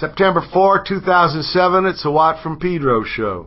September 4, 2007, it's a Watt from Pedro show.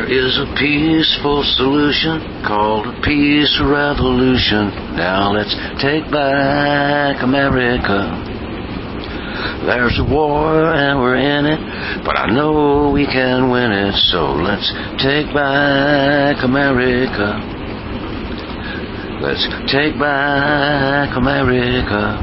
There is a peaceful solution called a peace revolution. Now let's take back America. There's a war and we're in it, but I know we can win it. So let's take back America. Let's take back America.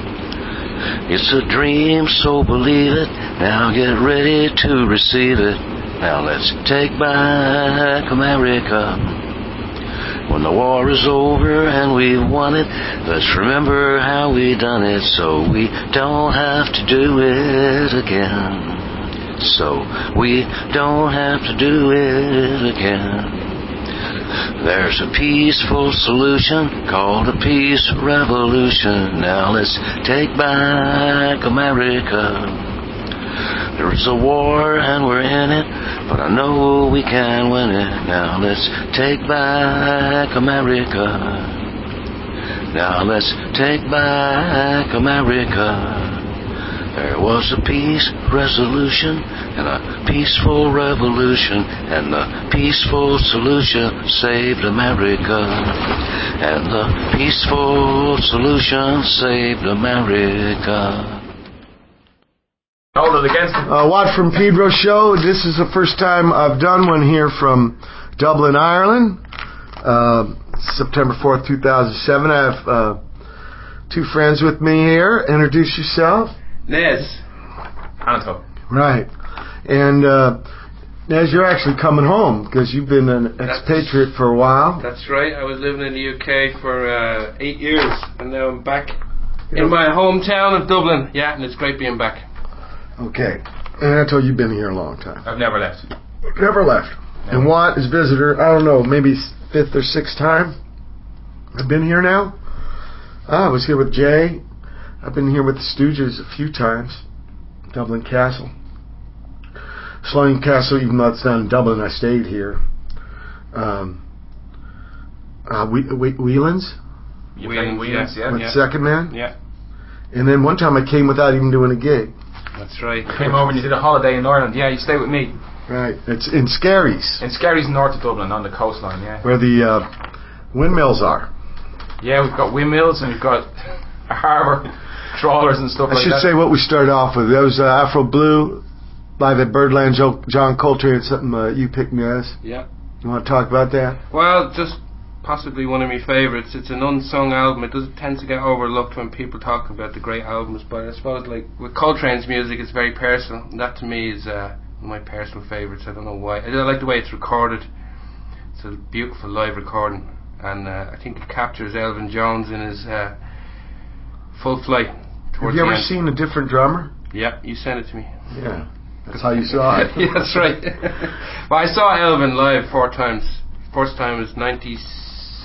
It's a dream, so believe it. Now get ready to receive it. Now let's take back America. When the war is over and we've won it, let's remember how we done it so we don't have to do it again. So we don't have to do it again. There's a peaceful solution called a peace revolution. Now let's take back America. There is a war and we're in it, but I know we can win it. Now let's take back America. Now let's take back America. There was a peace resolution and a peaceful revolution, and the peaceful solution saved America. And the peaceful solution saved America. Hold it against him. Watt from Pedro show. This is the first time I've done one here from Dublin, Ireland. September 4th, 2007. I have two friends with me here. Introduce yourself. Nez. Anatol. Right. And Nez, you're actually coming home because you've been an expatriate for a while. That's right. I was living in the UK for 8 years, and now I'm back in my hometown of Dublin. Yeah, and it's great being back. Okay. Anatol, you've been here a long time. I've never left. Never left. No. And Watt is visitor, I don't know, maybe fifth or sixth time I've been here now. I was here with Jay. I've been here with the Stooges a few times. Dublin Castle. Sloane Castle, even though it's not in Dublin, I stayed here. Whelan's? Whelan's, yeah. With Second Man? Yeah. And then one time I came without even doing a gig. That's right. Came over and you did a holiday in Ireland. Yeah, you stayed with me. Right. It's in Skerries. In Skerries, north of Dublin, on the coastline, yeah. Where the windmills are. Yeah, we've got windmills and we've got a harbour, trawlers and stuff like that. I should say what we started off with. That was Afro Blue, live at Birdland, John Coltrane, something you picked me as. Yeah. You want to talk about that? Well, just possibly one of my favourites. It's an unsung album. It doesn't tend to get overlooked when people talk about the great albums, but I suppose like with Coltrane's music, it's very personal. And that to me is one of my personal favourites. I don't know why. I like the way it's recorded. It's a beautiful live recording, and I think it captures Elvin Jones in his full flight. Have you ever seen a different drummer? Yeah, you sent it to me. Yeah, that's how you saw it. Yeah, that's right. Well, I saw Elvin live 4 times. First time was 97.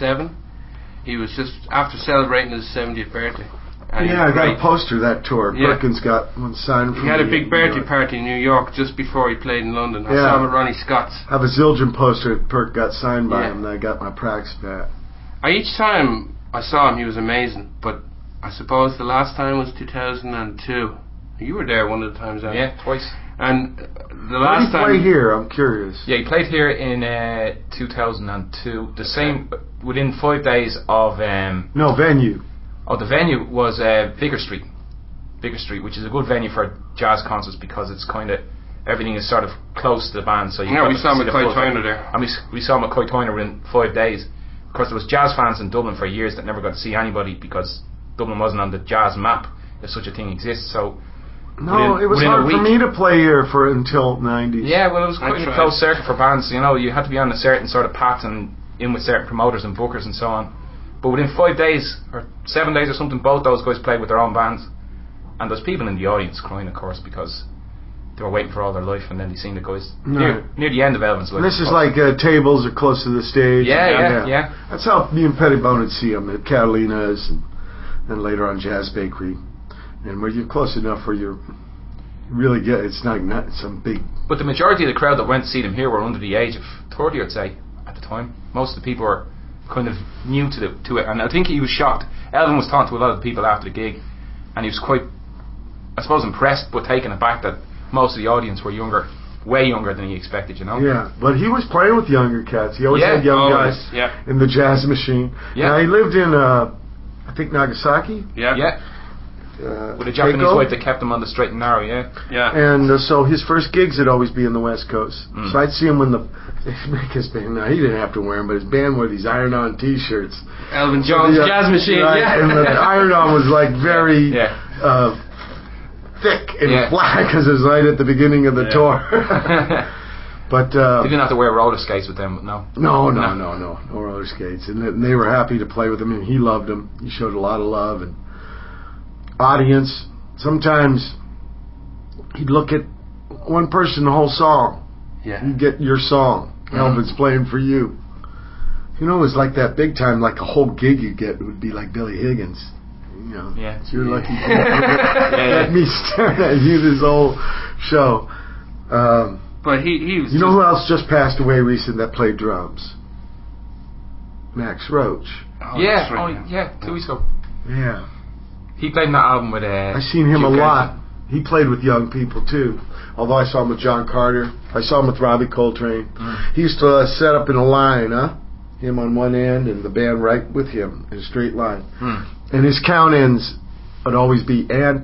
He was just after celebrating his 70th birthday. And yeah, I got a poster of that tour. Yeah. Perkins got one signed from He had a big birthday party in New York just before he played in London. I saw him at Ronnie Scott's. I have a Zildjian poster that Perk got signed by him, and I got my practice bat. Each time I saw him, he was amazing. But I suppose the last time was 2002. You were there one of the times, Yeah, twice. And the last time... Where did he play here? I'm curious. Yeah, he played here in 2002. The same, within 5 days of... No, venue. Oh, the venue was Vicar Street. Vicar Street, which is a good venue for jazz concerts because it's kind of... Everything is sort of close to the band. So we saw McCoy Tyner there. And we saw McCoy Tyner within 5 days. Of course, there was jazz fans in Dublin for years that never got to see anybody because Dublin wasn't on the jazz map, if such a thing exists. So... No, it was hard for me to play here until 90s. Yeah, well, it was quite a close circuit for bands. You know, you had to be on a certain sort of path and in with certain promoters and bookers and so on. But within 5 days or 7 days or something, both those guys played with their own bands. And there's people in the audience crying, of course, because they were waiting for all their life, and then they seen the guys near the end of Elvin's life. And this is like tables are close to the stage. Yeah. That's how me and Pettibone would see them at Catalina's and later on Jazz Bakery. And where you're close enough where you're really get it's not some big. But the majority of the crowd that went to see them here were under the age of 30, I'd say, at the time. Most of the people were kind of new to it, and I think he was shocked. Elvin was talking to a lot of the people after the gig, and he was quite, I suppose, impressed but taken aback that most of the audience were younger way younger than he expected, you know. Yeah, but he was playing with younger cats. He always Yeah, had young always, guys yeah. in the jazz machine. Yeah. Now, he lived in, I think, Nagasaki. Yeah. Yeah, with a Japanese Keiko. wife that kept him on the straight and narrow. Yeah. Yeah. And so his first gigs would always be in the West Coast. Mm. So I'd see him when his band, now he didn't have to wear them, but his band wore these iron-on T-shirts. Elvin Jones Yeah, Jazz Machine. right, Yeah. and the iron-on was like very Yeah. thick and Yeah. flat because it was right at the beginning of the Yeah. tour. But He didn't have to wear roller skates with them, but no. no roller skates, and they were happy to play with him, and he loved them. He showed a lot of love, and audience. Sometimes he'd look at one person the whole song. Yeah. You get your song. Elvin's playing for you. You know, it was like that big time, like a whole gig you get would be like Billy Higgins. You know, Yeah. it's your lucky gig. Yeah. Let me staring at you this whole show. But he was. You know who else just passed away recent that played drums? Max Roach. Yeah. that's right, Yeah. 2 weeks ago. Yeah. He played in that album with. I seen him a Duke lot. He played with young people too. Although I saw him with John Carter. I saw him with Robbie Coltrane. He used to set up in a line, him on one end and the band right with him in a straight line. And his count ends would always be and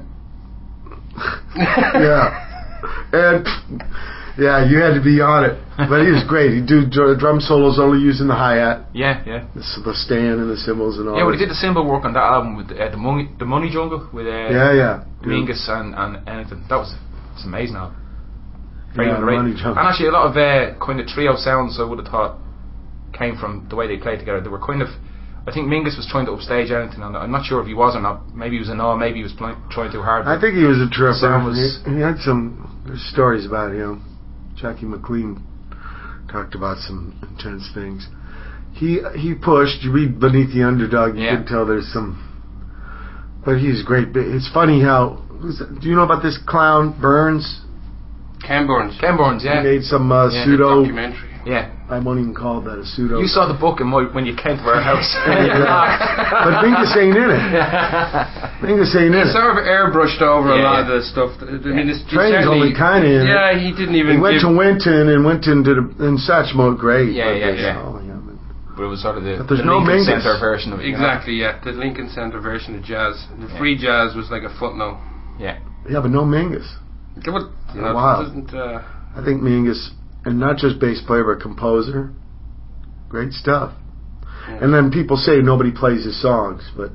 yeah, you had to be on it. But he was great. He'd do drum solos only using the hi-hat, Yeah. the stand and the cymbals and all Yeah, well, that. he did the cymbal work on that album with the Money Jungle with Yeah. Mingus and anything. It's an amazing album. Very Yeah, underrated. Money Jungle. And actually, a lot of kind of trio sounds I would have thought came from the way they played together. They were kind of. I think Mingus was trying to upstage anything. I'm not sure if he was or not. Maybe he was in awe. Maybe he was trying too hard. I think he was a tripper. Sound was- He had some stories about him. Jackie McLean talked about some intense things. He pushed. You read Beneath the Underdog, you can tell there's some. But he's great. It's funny how. Do you know about this clown Burns? Ken Burns. Ken Burns, yeah. He made some Yeah, pseudo. Documentary. Yeah. I won't even call that a pseudo. You saw the book when you came to our house. But Mingus ain't in it. Mingus ain't in He it. sort of airbrushed over a Yeah, lot yeah. of the stuff. I mean, it's Train's only kind of in it. Yeah, he didn't even. He went give, to Winton, and Winton did in Satchmo great. Yeah, but yeah, that's yeah. all, but- But it was sort of the But there's no Lincoln Mingus. Center version of it. Exactly, yeah. The Lincoln Center version of jazz. The free jazz was like a footnote. Yeah. Yeah, but no Mingus. It would, you know, Wow. it doesn't, I think Mingus, and not just bass player, but composer. Great stuff. Yeah. And then people say nobody plays his songs, but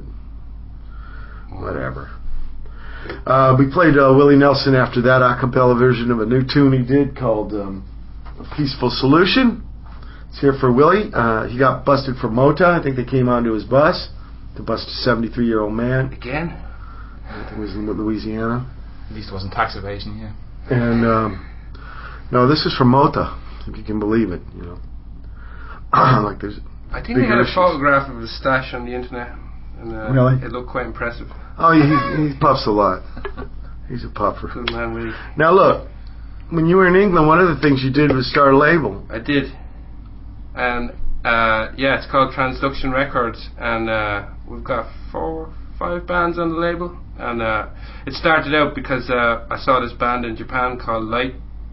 whatever. We played Willie Nelson after that a cappella version of a new tune he did called A Peaceful Solution. It's here for Willie. He got busted for Mota. I think they came onto his bus to bust a 73-year-old man. again. I think it was in Louisiana. At least it wasn't tax evasion, yeah. And no, this is from Mota, if you can believe it. You know, like there's. I think they had bigger a issues. photograph of his stash on the internet, and Really? it looked quite impressive. Oh, yeah, he puffs a lot. He's a puffer. Good man, Willie. Now look, when you were in England, one of the things you did was start a label. I did, and yeah, it's called Transduction Records, and we've got 4 or 5 bands on the label. And it started out because I saw this band in Japan called Light,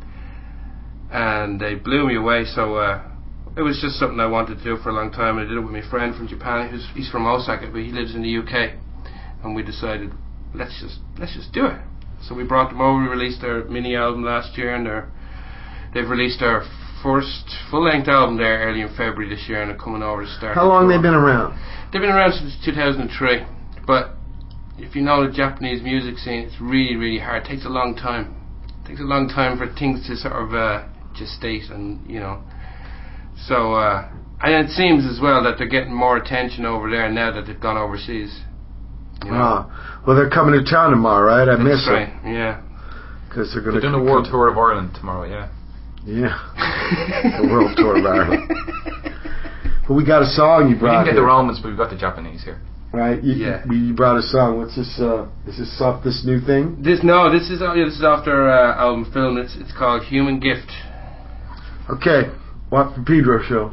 and they blew me away. So it was just something I wanted to do for a long time. I did it with my friend from Japan. He's from Osaka, but he lives in the UK, and we decided let's just do it. So we brought them over. We released their mini album last year, and they've released their first full-length album there early in February this year, and they're coming over to start. How long they been around? They've been around since 2003, but if you know the Japanese music scene, it's really, really hard. It takes a long time. It takes a long time for things to sort of gestate, and you know. So, and it seems as well that they're getting more attention over there now that they've gone overseas. You know? Well, they're coming to town tomorrow, right? I miss That's right. Yeah. because they're going They're to doing a world tour of Ireland tomorrow, yeah. Yeah, the world tour of Ireland. But we got a song you We brought. didn't get the here, Romans, but we've got the Japanese here. right? You brought a song. What's this? Is this off this new thing? This is after album film. It's called Human Gift. Okay, Watt from Pedro show.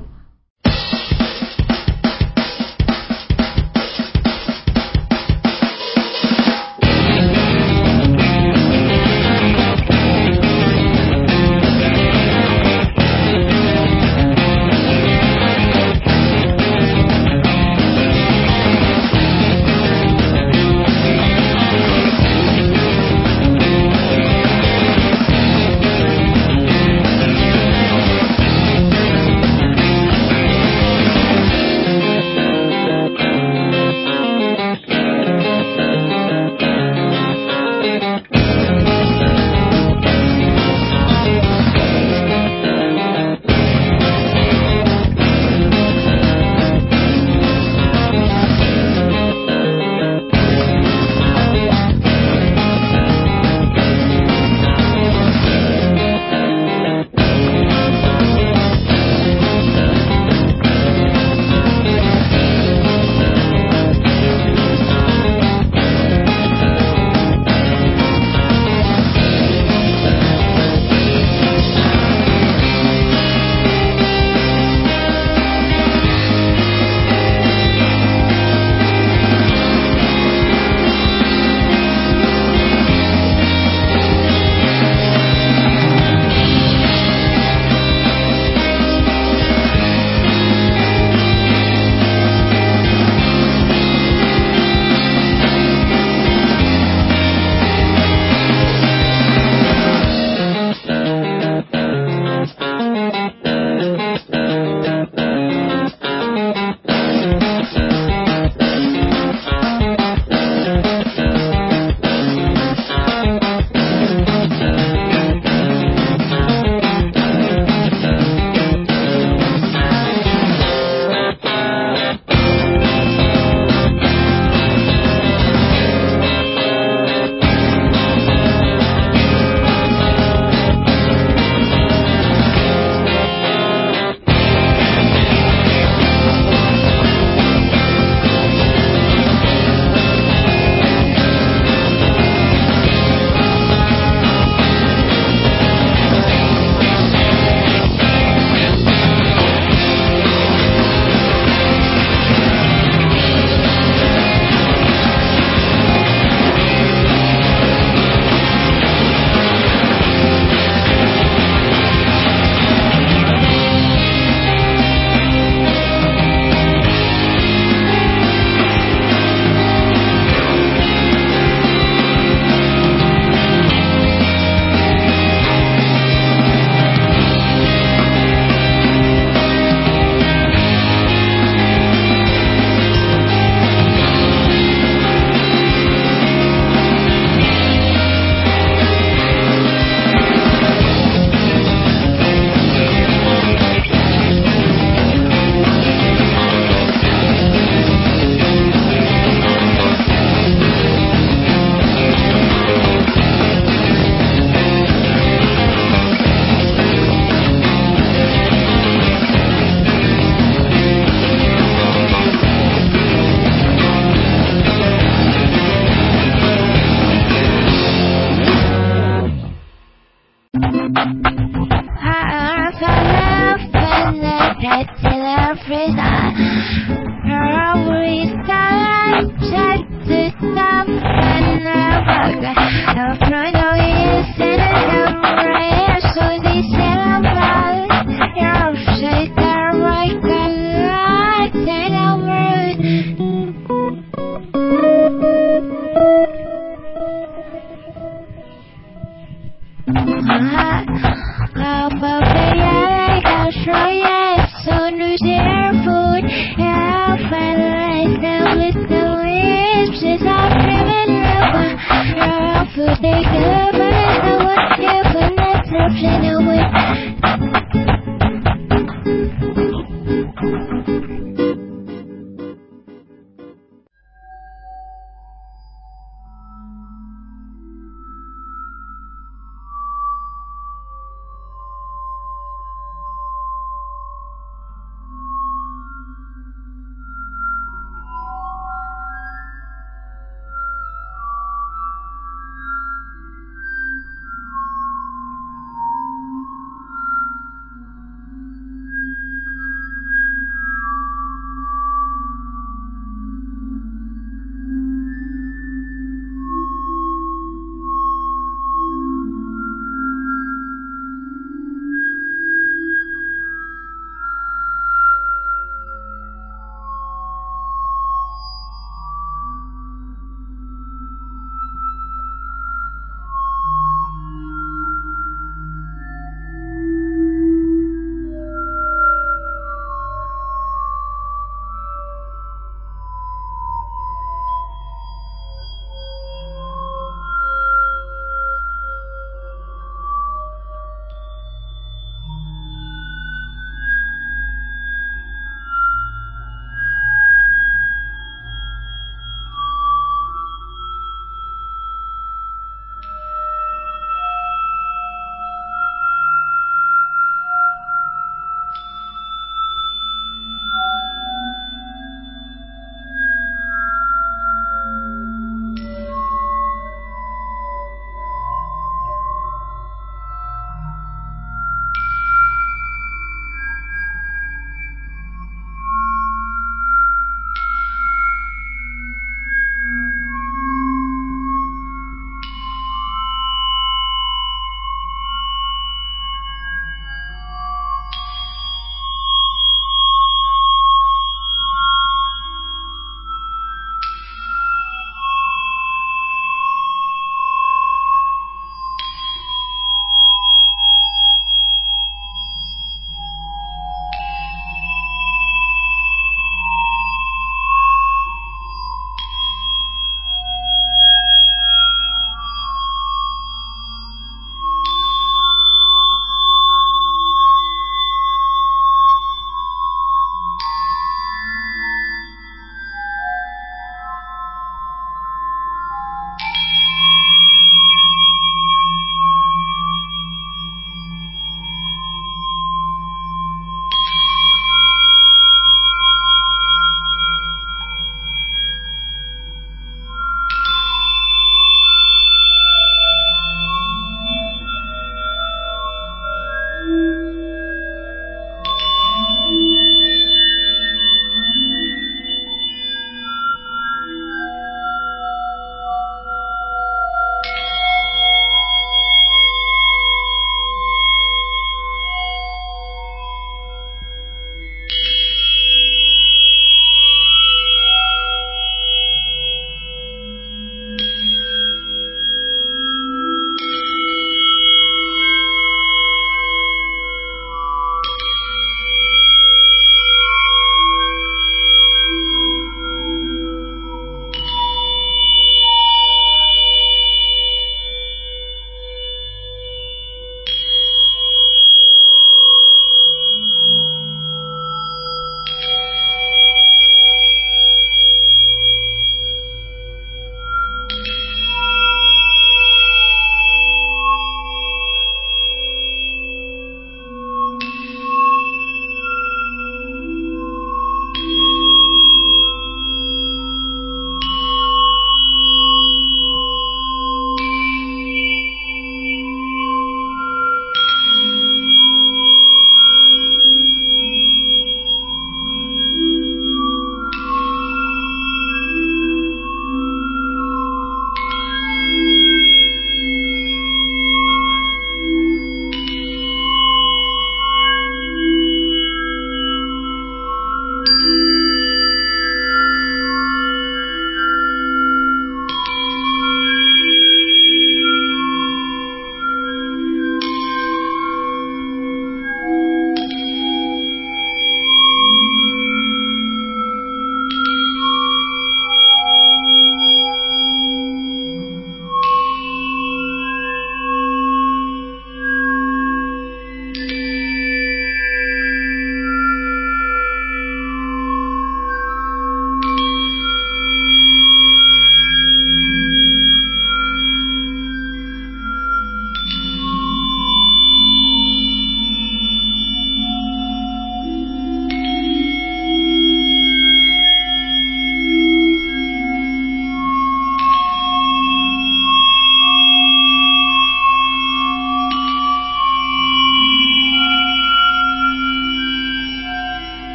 Take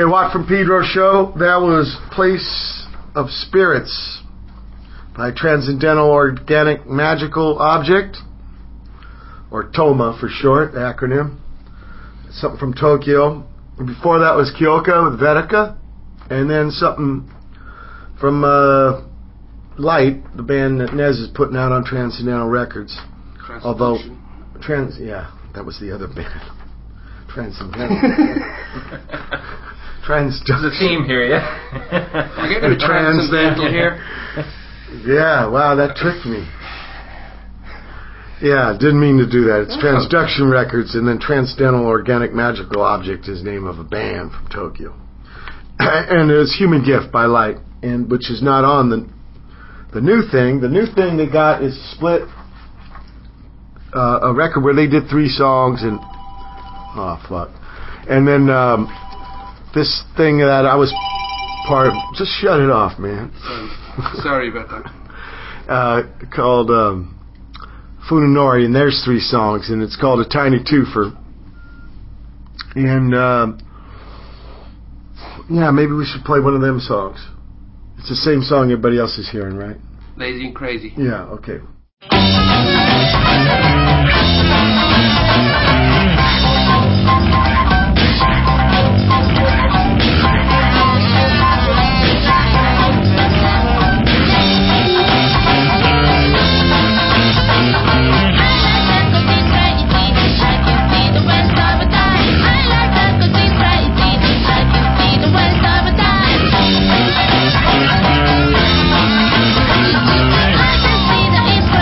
Watt from Pedro show. That was Place of Spirits by Transcendental Organic Magical Object, or TOMA for short, the acronym. Something from Tokyo. And before that was Kyoka with Vedika. And then something from Light, the band that Nez is putting out on Transcendental Records. Although, that was the other band. Transcendental. There's a theme here, yeah? We're getting a bit transcendental here. Yeah, wow, that tricked me. Yeah, didn't mean to do that. It's Transduction Records, and then Transcendental Organic Magical Object is the name of a band from Tokyo. And it's Human Gift by Light, and which is not on the new thing. The new thing they got is split a record where they did 3 songs, and and then this thing that I was part of, just shut it off, man. Sorry about that. Called Funanori, and there's 3 songs, and it's called A Tiny Twofer. And maybe we should play one of them songs. It's the same song everybody else is hearing, right? Lazy and Crazy. Yeah, okay. I can see the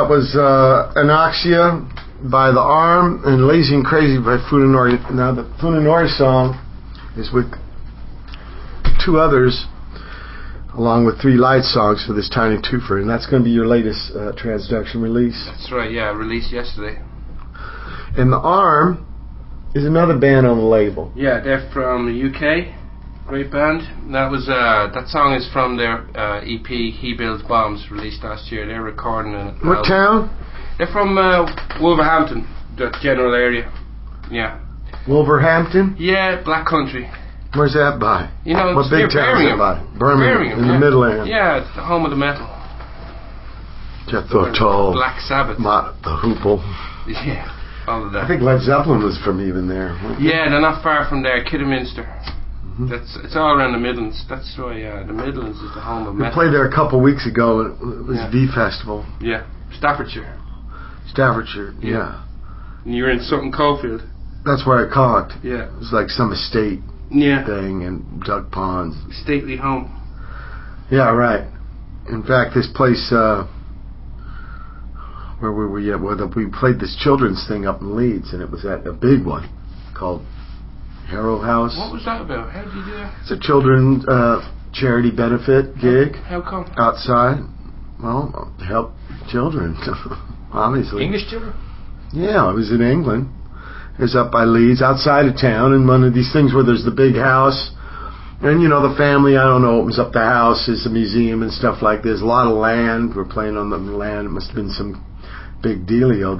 was Anoxia by The Arm and Lazy and Crazy by Funanori. Now, the Funanori song is with two others, along with 3 light songs for this tiny twofer, and that's going to be your latest transduction release. That's right, yeah, released yesterday. And The Arm is another band on the label. Yeah, they're from the UK. Great band. That was that song is from their EP He Builds Bombs, released last year. They're recording in it. What town? They're from Wolverhampton, the general area. Yeah. Wolverhampton? Yeah, Black Country. Where's that by? You know, What it's big near town is it Birmingham. by? Birmingham, in yeah. the Midland. Yeah, it's the home of the metal. Jethro Tull, Black Sabbath. the Hoople. Yeah, all of that. I think Led Zeppelin was from even there. Yeah, they're not far from there, Kidderminster. Mm-hmm. It's all around the Midlands. That's why the Midlands is the home of We metal. played there a couple weeks ago. It was V Festival. Yeah, Staffordshire. Staffordshire, yeah. And you're in Sutton Coldfield. That's where I caught. Yeah. It was like some estate Yeah. thing and duck ponds. Stately home. Yeah, right. In fact, this place, where were we at? Well, we played this children's thing up in Leeds, and it was at a big one called Harrow House. What was that about? How did you do that? It's a children's charity benefit gig How come? outside. Well, to help children, obviously. English children? Yeah, it was in England. It was up by Leeds, outside of town, in one of these things where there's the big house. And, you know, the family, I don't know, opens up the house, it's a museum and stuff like this. A lot of land. We're playing on the land. It must have been some big dealio.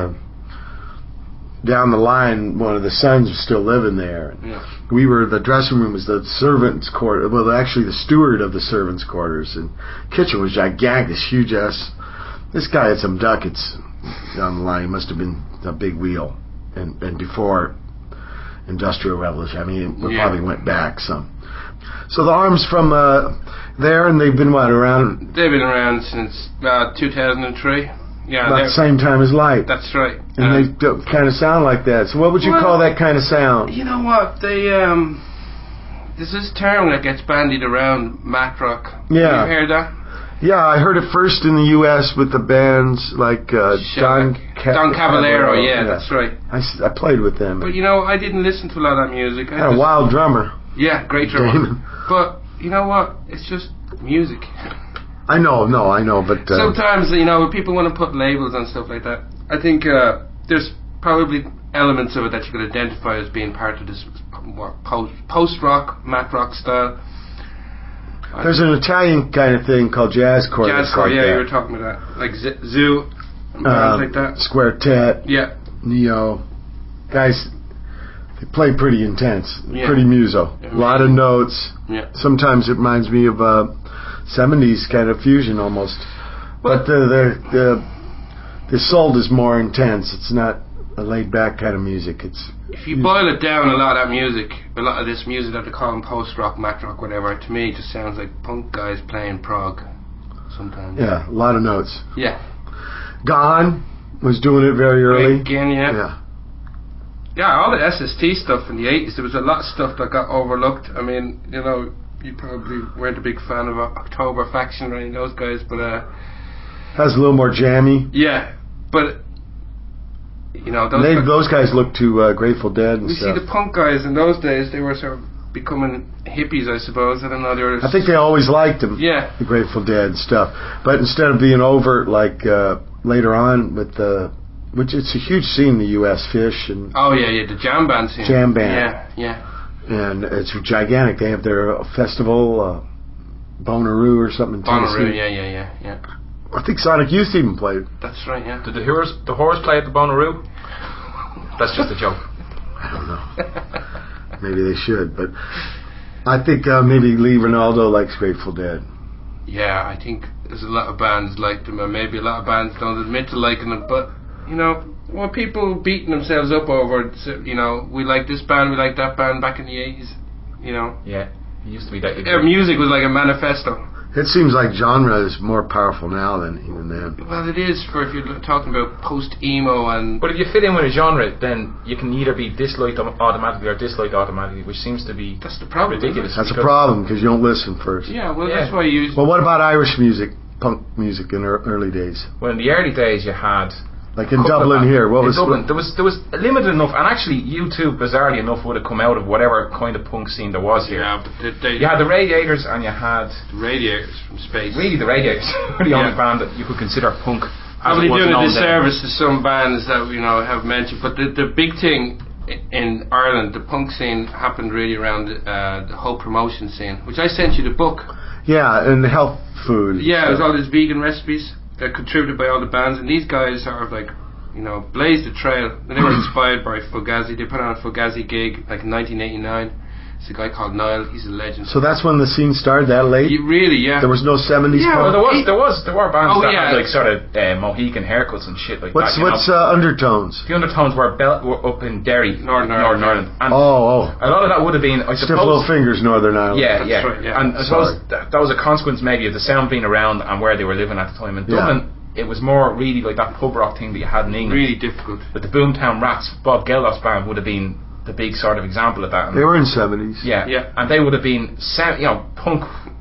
Down the line, one of the sons was still living there. Yeah. The dressing room was the servants' quarter. Well, actually, the steward of the servants' quarters. And kitchen was gigantic, this huge ass. This guy had some ducats down the line. He must have been a big wheel. And before Industrial Revolution, I mean, it probably went back some. So The Arm's from there, and they've been around? They've been around since 2003. Yeah, About the same time as Light. That's right. And they kind of sound like that. So what would you call that kind of sound? You know what? They there's this term that gets bandied around, mat rock. Yeah. You heard that? Yeah, I heard it first in the U.S. with the bands like Don Caballero. Yeah, that's right. I played with them. But you know, I didn't listen to a lot of that music. Had a wild drummer. Yeah, great drummer. Damon. But you know what? It's just music. I know, but sometimes, you know, people want to put labels on stuff like that. I think there's probably elements of it that you could identify as being part of this post-rock, mat rock style. There's an Italian kind of thing called jazzcore. Jazzcore, yeah, you were talking about that. Like Zoo, bands like that. Squartet, yeah. Neo. Guys, they play pretty intense, pretty muso. Yeah, a lot of notes. Yeah. Sometimes it reminds me of 70s kind of fusion almost. But the soul is more intense. It's not a laid back kind of music. If you boil it down, a lot of this music that they call post rock, mat rock, whatever, to me it just sounds like punk guys playing prog sometimes. Yeah, a lot of notes. Yeah. Gone was doing it very early. Again, yeah. Yeah, all the SST stuff in the 80s, there was a lot of stuff that got overlooked. I mean, you know, you probably weren't a big fan of October Faction or any of those guys, but has a little more jammy. Yeah, but you know, those guys look to Grateful Dead and stuff. You see, the punk guys in those days, they were sort of becoming hippies, I suppose. I don't know. I think they always liked them. Yeah, the Grateful Dead and stuff. But instead of being overt like later on with which it's a huge scene in the U.S. Fish and the jam band scene. Jam band. Yeah. And it's gigantic. They have their festival, Bonnaroo or something in Tennessee. Bonnaroo, yeah. I think Sonic Youth even played. That's right, yeah. Did the Whores play at the Bonnaroo? That's just a joke. I don't know. Maybe they should, but I think maybe Lee Ronaldo likes Grateful Dead. Yeah, I think there's a lot of bands like them, and maybe a lot of bands don't admit to liking them, but, you know, when people beating themselves up over, you know, we like this band, we like that band back in the 80s, you know. Yeah, it used to be that. Music was like a manifesto. It seems like genre is more powerful now than even then. Well, it is if you're talking about post-emo and... But if you fit in with a genre, then you can either be disliked automatically or disliked automatically, which seems to be... That's the problem. Ridiculous. That's a problem, because you don't listen first. Yeah, well, that's why you use... Well, what about Irish music? punk music in early days? Well, in the early days, you had. Like in Dublin here, what in was Dublin? There was limited enough, and actually, U2 bizarrely enough would have come out of whatever kind of punk scene there was here. Yeah, but you had the Radiators, and you had the Radiators from Space. Really, the Radiators were the only band that you could consider punk. Probably doing a disservice to some bands that have mentioned, but the big thing in Ireland, the punk scene happened really around the whole promotion scene, which I sent you the book. Yeah, and health food. Yeah, it was all these vegan recipes. They're contributed by all the bands, and these guys sort of like, blazed the trail. They were inspired by Fugazi. They put on a Fugazi gig like in 1989. It's a guy called Niall. He's a legend. So that's when the scene started. That late? Really? Yeah. There was no 70s. Yeah, punk? well, there were bands that had like sort of Mohican haircuts and shit like that. What's Undertones? The Undertones were up in Derry, Northern Ireland. And oh. A lot of that would have been, I suppose. Stiff Little Fingers, Northern Ireland. Yeah, That's yeah. right, yeah. And I suppose that was a consequence maybe of the sound being around and where they were living at the time. In Dublin, it was more really like that pub rock thing that you had in England. Really difficult. But the Boomtown Rats, Bob Geldof's band, would have been the big sort of example of that. And they were in 70s. Yeah. And they would have been punk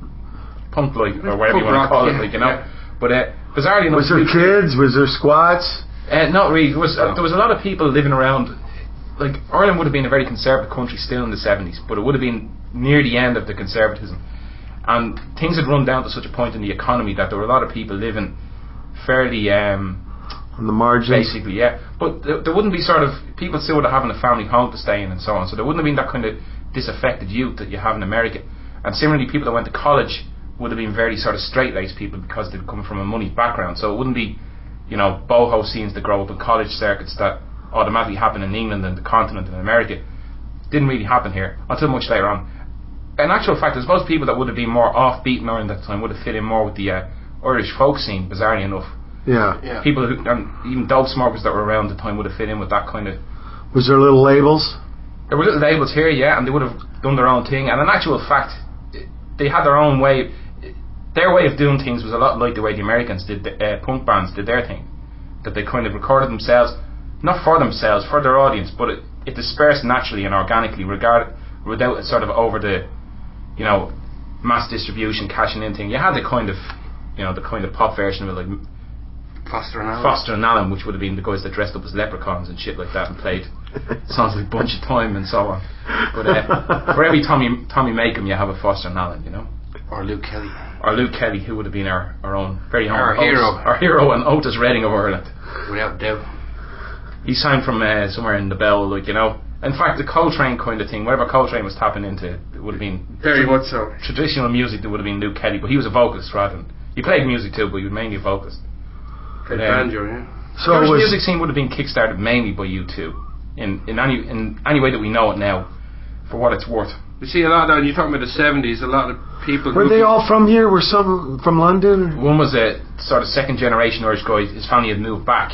like, or whatever you want to call it, like, Yeah. But bizarrely enough, was there kids? Was there squats? Not really. There was a lot of people living around. Like, Ireland would have been a very conservative country still in the 70s, but it would have been near the end of the conservatism, and things had run down to such a point in the economy that there were a lot of people living fairly on the margins, basically, yeah. But there wouldn't be sort of, people still would have having a family home to stay in and so on, so there wouldn't have been that kind of disaffected youth that you have in America. And similarly, people that went to college would have been very sort of straight-laced people because they'd come from a money background, so it wouldn't be boho scenes that grow up in college circuits that automatically happen in England and the continent and America. Didn't really happen here until much later on. In actual fact, I suppose people that would have been more offbeat in Ireland at the time would have fit in more with the Irish folk scene, bizarrely enough. Yeah. People who, and even dope smokers that were around at the time would have fit in with that kind of. Was there little labels? There were little labels here, yeah, and they would have done their own thing. And in actual fact, they had their own way. Their way of doing things was a lot like the way the Americans did, punk bands did their thing. That they kind of recorded themselves, not for themselves, for their audience, but it dispersed naturally and organically, without it sort of over the, mass distribution, cashing in thing. You had the kind of pop version of it, like Foster and Allen, which would have been the guys that dressed up as leprechauns and shit like that and played songs like Bunch of Time and so on. But for every Tommy Makem, you have a Foster and Allen, Or Luke Kelly. Or Luke Kelly, who would have been our own very own our hero and Otis Redding of Ireland. Without doubt. He signed from somewhere in the Bell, In fact, the Coltrane kind of thing, whatever Coltrane was tapping into, it would have been very much so. Traditional music, that would have been Luke Kelly, but he was a vocalist rather than, he played music too, but he was mainly a vocalist. Played banjo, yeah. So the Irish music scene would have been kickstarted mainly by U2, in any way that we know it now, for what it's worth. You see a lot of, you're talking about the 70s, a lot of people. Were they all from here? Were some from London? One was a sort of second generation Irish guy. His family had moved back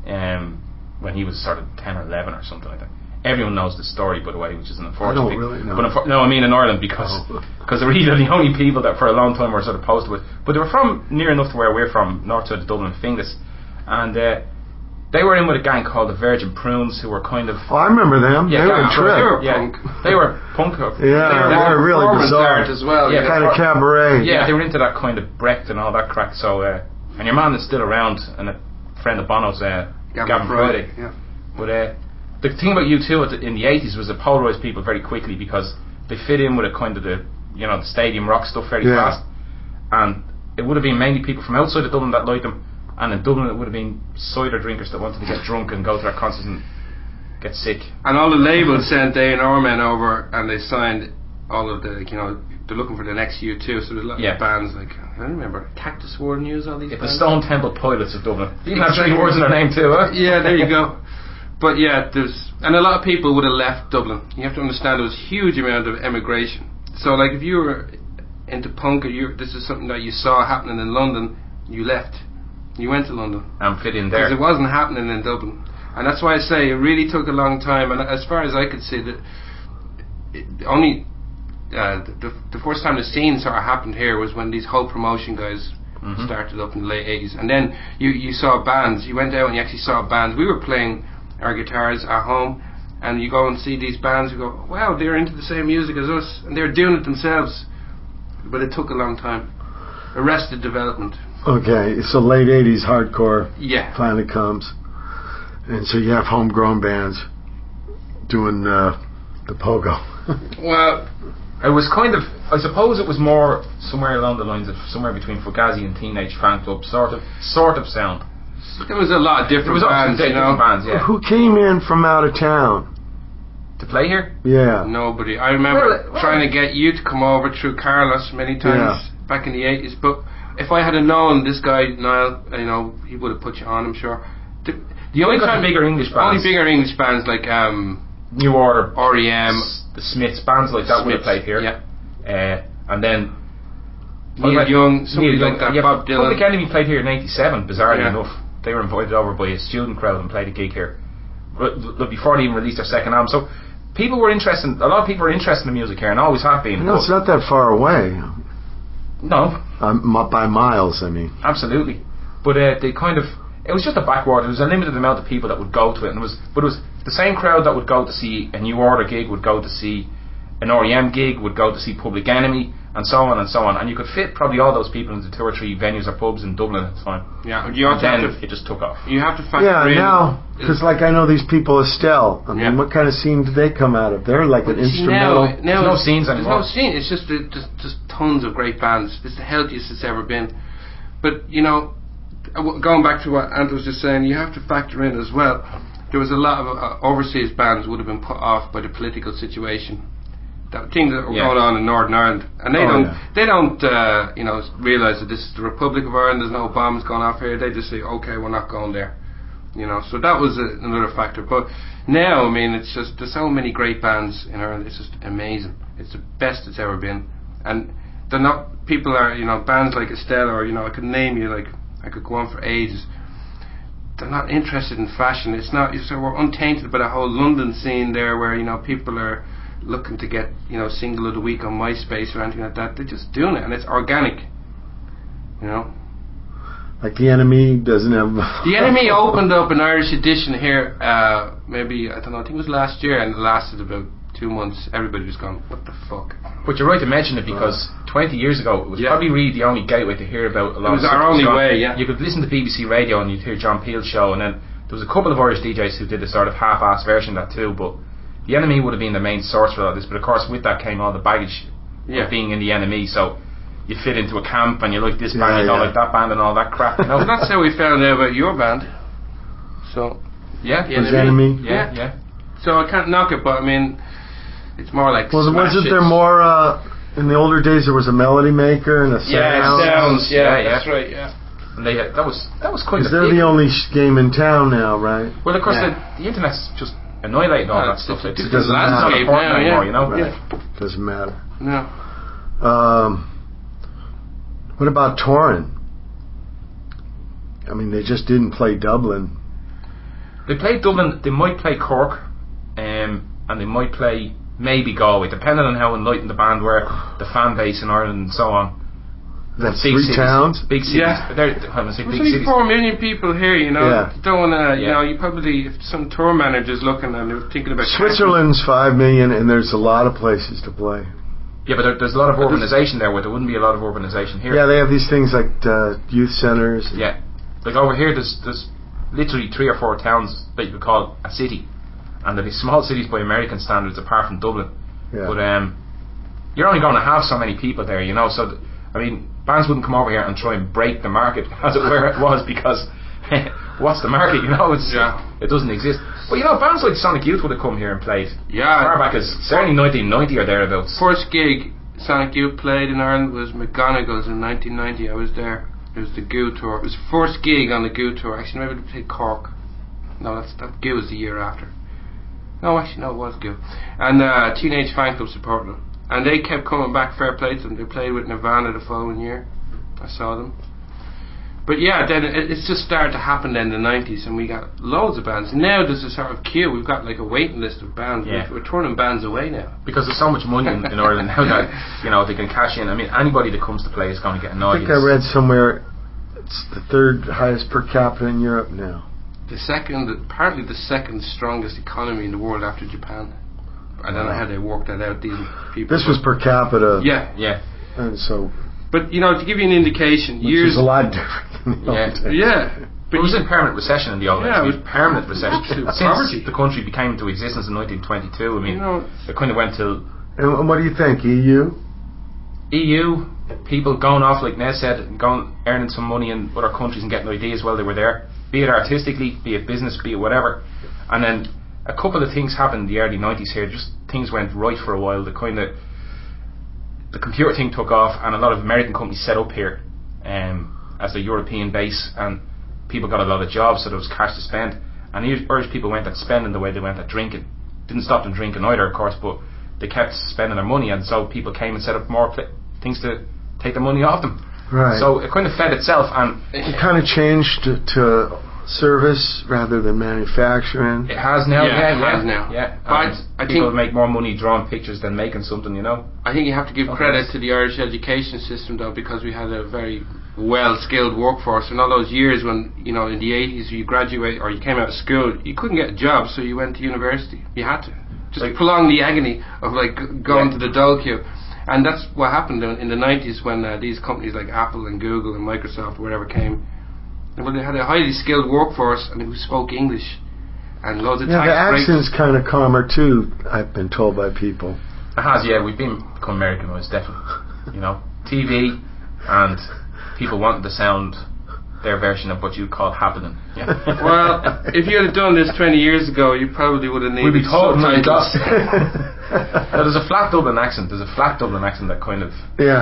when he was sort of 10 or 11 or something like that. Everyone knows the story, by the way, which is an unfortunate thing. I don't really know. But no, I mean in Ireland, because they're really the only people that for a long time were sort of posted with. But they were from near enough to where we're from, north side of Dublin, Finglas, and they were in with a gang called the Virgin Prunes, who were kind of. Oh, I remember them. Yeah, they were punk. They were punk. They were really bizarre as well. Yeah, kind of cabaret. Yeah, they were into that kind of Brecht and all that crack. So, and your man is still around, and a friend of Bono's, Gavin Friday. Yeah. But the thing about U2 in the 80s was it polarised people very quickly because they fit in with a kind of the stadium rock stuff very fast, and it would have been mainly people from outside of Dublin that liked them, and in Dublin it would have been cider drinkers that wanted to get drunk and go to their concerts and get sick. And all the labels sent A&R men over, and they signed all of the, they're looking for the next U2, so there's a lot of bands like, I don't remember, Cactus War News, all these bands. The Stone Temple Pilots of Dublin. They even have 3 words in their name too, huh? Yeah, there you go. But yeah, and a lot of people would have left Dublin. You have to understand there was a huge amount of emigration. So like if you were into punk, or this is something that you saw happening in London, you left. You went to London. And fit in there. Because it wasn't happening in Dublin. And that's why I say it really took a long time. And as far as I could see, the first time the scene sort of happened here was when these whole promotion guys started up in the late 80s. And then you saw bands. You went out and you actually saw bands. We were playing our guitars at home, and you go and see these bands, you go, wow, they're into the same music as us, and they're doing it themselves. But it took a long time. Arrested development. Okay, so late 80s hardcore Yeah. finally comes. And so you have homegrown bands doing the pogo. Well, It was kind of, I suppose it was more somewhere along the lines of somewhere between Fugazi and Teenage Fan Club sort of sound. there was a lot of There different was bands, obviously you know. different bands, yeah. Who came in from out of town? To play here? Yeah. Nobody. I remember Well, trying to get you to come over through Carlos many times back in the 80s, but if I had known this guy, Niall, you know, he would have put you on, I'm sure. The only got time, bigger English bands. only bigger English bands like New Order, REM, the Smiths, bands like that would have Smiths, played here. yeah. And then Neil Young, somebody like that, yeah, Bob Dylan. Public Enemy played here in '87. Bizarrely Yeah. enough, they were invited over by a student crowd and played a gig here before they even released their second album. So people were interested. A lot of people were interested in music here, and always have been. No, it's not that far away. No, By miles, I mean. absolutely. But they kind of, it was just a backwater. There was a limited amount of people that would go to it, and it was the same crowd that would go to see a New Order gig, would go to see an REM gig, would go to see Public Enemy, and so on and so on. And you could fit probably all those people into 2 or 3 venues or pubs in Dublin at the time. Yeah, you And also then have to, it just took off. you have to factor Yeah, in. now, because like I know these people, Estelle. I mean, Yeah. what kind of scene did they come out of? They're like an But see, instrumental. Now There's no scenes There's anymore. no scene. It's just tons of great bands. It's the healthiest it's ever been. But you know, going back to what Ant was just saying, you have to factor in as well. There was a lot of overseas bands would have been put off by the political situation, that things that were Yeah. going on in Northern Ireland, and they Oh, don't yeah. they don't you know, realise that this is the Republic of Ireland. There's no bombs going off here. They just say, okay, we're not going there. You know, so that was another factor. But now, I mean, it's just there's so many great bands in Ireland. It's just amazing. It's the best it's ever been, and they're not. People are, you know, bands like Estelle, or you know, I could name you, like I could go on for ages. They're not interested in fashion. It's not. So we're untainted by the whole London scene there, where you know people are looking to get, you know, single of the week on MySpace or anything like that. They're just doing it, and it's organic. You know. Like the Enemy doesn't have. The Enemy opened up an Irish edition here, maybe, I don't know, I think it was last year, and it lasted about 2 months. Everybody was going, what the fuck? But you're right to mention it, because 20 years ago it was Yeah. probably really the only gateway to hear about a lot It of was our stuff only that's gone. way, yeah. You could listen to BBC Radio and you'd hear John Peel's show, and then there was a couple of Irish DJs who did a sort of half-assed version of that too, but the Enemy would have been the main source for all this. But of course with that came all the baggage Yeah. of being in the Enemy, so you fit into a camp and you like this Yeah, band, you don't yeah. like that band and all that crap, you know. And that's how we found out about your band. So, Yeah, The Was Enemy? yeah, yeah. so I can't knock it, but I mean, it's more like Well, smash wasn't hits. there more? In the older days, there was a melody maker and a sound. Yeah, sounds. Yeah, Yeah, that's right. Yeah. And they that was kind Because of they're big. the only game in town now, right? Well, of course, Yeah. the internet's just annihilating all Yeah, that it's stuff. a It's different doesn't matter. not landscape important now, anymore, yeah. you know. Right. Doesn't matter. No. What about touring? I mean, they just didn't play Dublin. They play Dublin. They might play Cork, and they might play maybe Galway, depending on how enlightened the band were, the fan base in Ireland, and so on. That's Big 3 cities. towns. Big cities. Yeah. I'm say There's big only cities. 4 million people here, you know. Yeah. You don't want to, you Yeah. know, you probably, if some tour manager's looking and they're thinking about Switzerland's 5 million, and there's a lot of places to play. Yeah, but there's a lot of urbanisation there, where there wouldn't be a lot of urbanisation here. Yeah, they have these things like youth centers. Yeah. Like over here, there's literally 3 or 4 towns that you could call a city, and they're these small cities by American standards, apart from Dublin. Yeah. But you're only going to have so many people there, you know. So I mean, bands wouldn't come over here and try and break the market, as it were, it was, because what's the market? You know, it doesn't exist. But you know, bands like Sonic Youth would have come here and played. Yeah. As far back as certainly 1990 or thereabouts. First gig Sonic Youth played in Ireland was McGonagall's in 1990. I was there. It was the Goo tour. It was first gig on the Goo tour. Actually, maybe they played Cork. No, that Goo was the year after. No, actually, no, it was Goo. And Teenage Fan Club supported them. And they kept coming back, fair play to them. They played with Nirvana the following year. I saw them. But yeah, then it's just started to happen then in the 90s, and we got loads of bands. Now there's a sort of queue. We've got like a waiting list of bands. Yeah. We're turning bands away now. Because there's so much money in Ireland now that, you know, they can cash in. I mean, anybody that comes to play is going to get an I think audience. I read somewhere it's the 3rd highest per capita in Europe now. Apparently the second strongest economy in the world after Japan. I don't know how they worked that out, these people. This was per capita. Yeah. Yeah. And so But to give you an indication, Which is a lot different than the old days. Yeah. But it was in permanent recession in the old days. Yeah, It was permanent recession. absolute Since poverty. the country became into existence in 1922, I mean, it kind of went till And what do you think, EU? EU, people going off, like Nez said, earning some money in other countries and getting ideas while they were there, be it artistically, be it business, be it whatever. And then a couple of things happened in the early 90s here, just things went right for a while. The computer thing took off, and a lot of American companies set up here as a European base, and people got a lot of jobs, so there was cash to spend. And Irish people went at spending the way they went at drinking. Didn't stop them drinking either, of course, but they kept spending their money, and so people came and set up more things to take the money off them. Right. So it kind of fed itself, and it kind of changed to service rather than manufacturing. It has now. Yeah, it has now. Yeah. But I people think make more money drawing pictures than making something, I think you have to give credit to the Irish education system, though, because we had a very well-skilled workforce. In all those years when, in the 80s, you graduate or you came out of school, you couldn't get a job, so you went to university. You had to. Just prolong the agony of going to the dole queue. And that's what happened in the 90s when these companies like Apple and Google and Microsoft or whatever came. Well, they had a highly skilled workforce and who spoke English and loads of tax breaks. The accent's kind of calmer too, I've been told by people. It has, yeah. We've become Americanized, definitely. TV and people wanting to sound their version of what you'd call happening. Yeah. Well, if you had done this 20 years ago, you probably would have needed We'd be told subtitles. There's a flat Dublin accent. There's a flat Dublin accent that kind of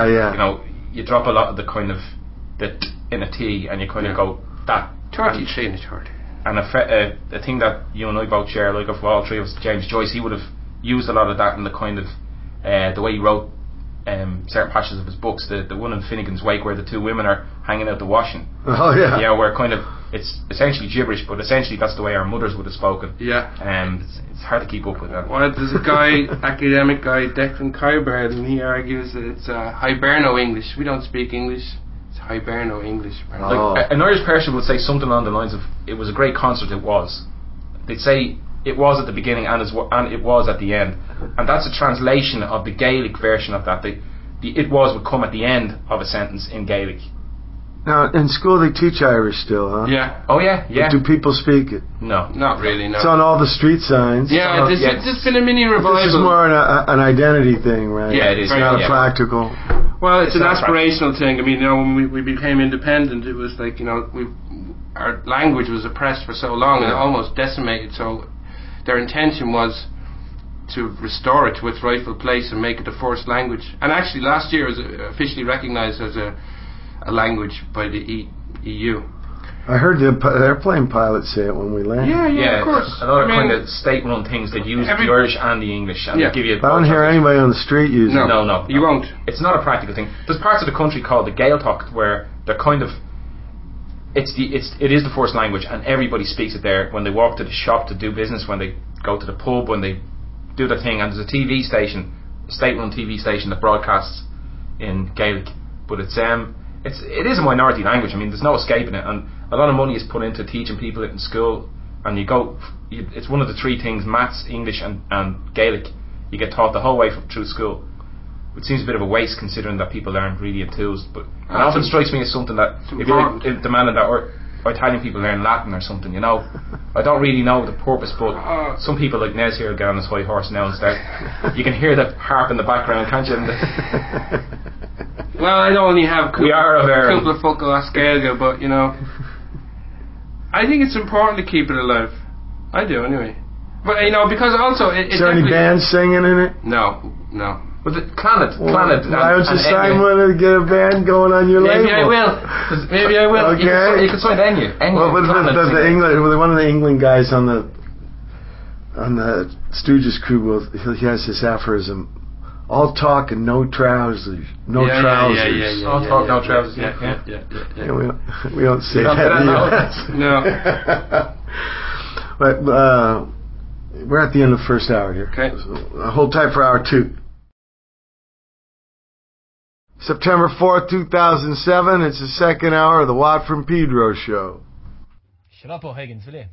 you drop a lot of the kind of the in a T, and you kind of go that 33 in a 30. And a thing that you and I both share, like of all three of us, James Joyce, he would have used a lot of that in the kind of the way he wrote certain passages of his books. The one in Finnegan's Wake where the two women are hanging out the washing. Oh yeah. Yeah, where kind of it's essentially gibberish, but essentially that's the way our mothers would have spoken. Yeah. It's hard to keep up with that. Well, there's a guy, academic guy, Declan Kyberd, and he argues that it's Hiberno English. We don't speak English. It's Hiberno English. Like an Irish person would say something along the lines of, "It was a great concert. It was." They'd say it was at the beginning and it was at the end, and that's a translation of the Gaelic version of that. The "it was" would come at the end of a sentence in Gaelic. Now, in school they teach Irish still, huh? Yeah. Oh yeah, yeah. But do people speak it? No. Not really, no. It's on all the street signs. Yeah, there's been a mini revival. This is more an identity thing, right? Yeah, it is. It's not a practical. Well, it's an aspirational thing. I mean, when we became independent, it was like, our language was oppressed for so long and almost decimated, so their intention was to restore it to its rightful place and make it the first language. And actually last year it was officially recognised as a language by the EU. I heard the airplane pilots say it when we landed. Yeah, of course. A lot of kind of state-run things that use the Irish and the English, and they give you. I don't hear anybody on the street using it. No, you won't. It's not a practical thing. There's parts of the country called the Gaeltacht where they're kind of. It is the first language, and everybody speaks it there when they walk to the shop to do business, when they go to the pub, when they do their thing. And there's a TV station, a state-run TV station that broadcasts in Gaelic, but it is a minority language. I mean, there's no escaping it, and a lot of money is put into teaching people it in school. And it's one of the three things: maths, English, and Gaelic. You get taught the whole way through school, which seems a bit of a waste considering that people aren't really enthused. But it often strikes me as something that if you're demanding that, or Italian people learn Latin or something, I don't really know the purpose, but some people like Nez here will get on his high horse now and start. You can hear the harp in the background, can't you? Well, I don't only have we are of Erin. Cúpla Focal Askelga, but I think it's important to keep it alive. I do anyway. But because also is there any bands singing in it? No. But Clannad. Why don't you sign one to get a band going on your label? Maybe I will. Okay. You could sign Enya. Well, the England, one of the England guys on the Stooges crew, he has this aphorism: all talk and no trousers. No trousers. All talk, no trousers. Yeah, we don't say that in the US. No. But we're at the end of the first hour here. Okay. Hold tight for hour 2. September 4th, 2007. It's the second hour of the Watt from Pedro show. Shut up, O'Higgins, will you?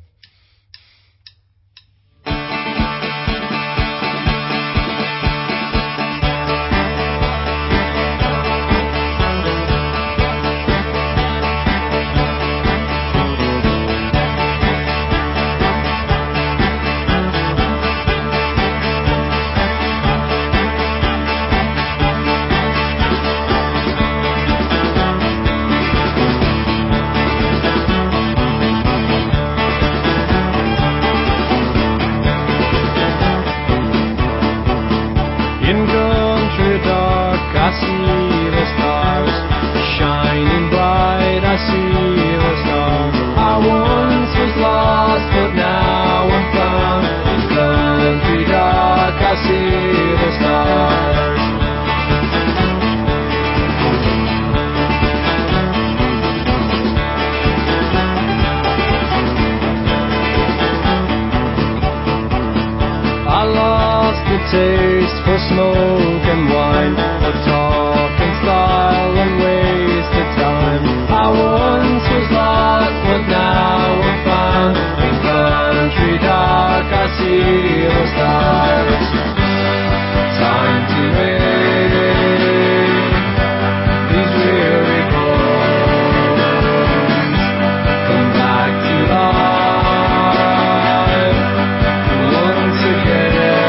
see the stars shining bright. I see the stars. I once was lost, but now I'm found. In country dark, I see the stars. I lost the taste for smoke and wine, for talk and style and wasted time. I once was lost, but now I'm found. In country dark, I see the stars. Time to wait. These weary bones come back to life once again.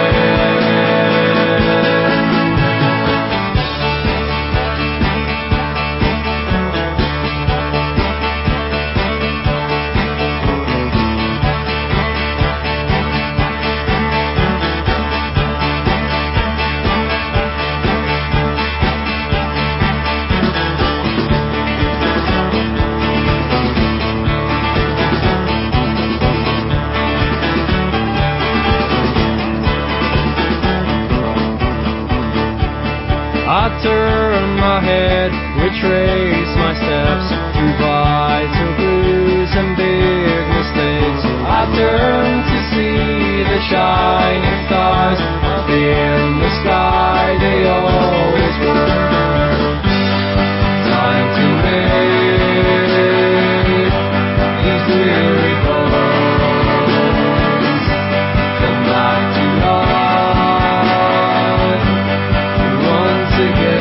I turn my head, retrace my steps through vital blues and big mistakes. I turn to see the shining stars up in the sky. They always were. Time to wait. These weary bones come back to life once again.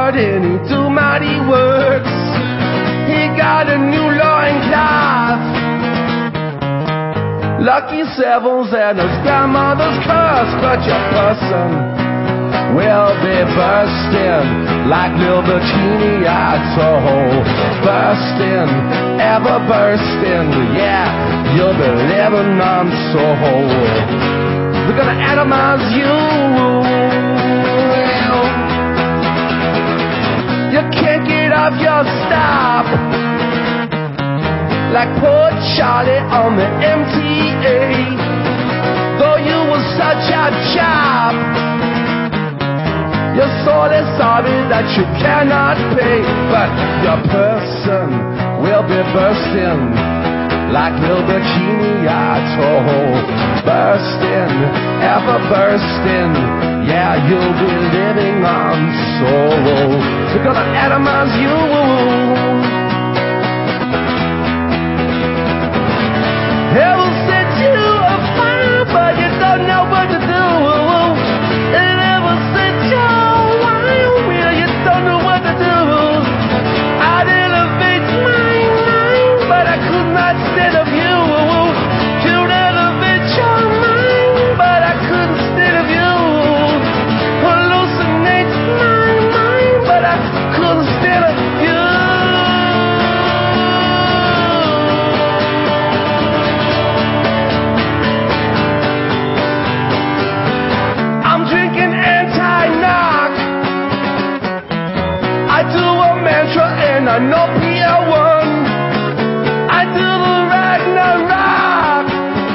Lord and he do mighty works. He got a new loincloth, lucky sevens and his grandmother's curse. But your person will be bursting like little bikini atoll. Bursting, ever bursting, yeah, you'll be living on soul. They're gonna atomize you. You can't get off your stop, like poor Charlie on the MTA. Though you were such a chap, your soul is sorry that you cannot pay. But your person will be bursting like little bikini atoll. Bursting, ever bursting, yeah, you'll be living on soul. They're gonna atomize you. Heaven sent you a fire, but you don't know what to do. And heaven sent you a wild wheel, you don't know what to do. I'd elevate my mind, but I could not stand of you. You'd elevate your mind, but I couldn't stand of you. Hallucinate my mind, but I couldn't stand of you. I'm drinking anti-knock. I do a mantra and I know PR1. I do the Ragnarok.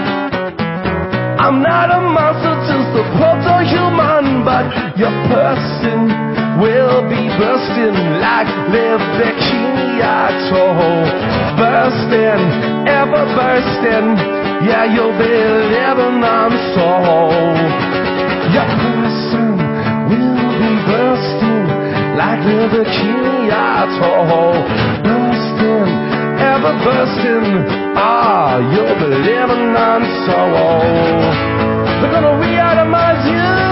I'm not a monster, just a proto-human, but your person will be bursting like live bikini atoll. Bursting, ever bursting, yeah, you'll be living on soul. Your person will be bursting like live bikini atoll. Bursting, ever bursting, ah, you'll be living on soul. They're gonna reatomize you.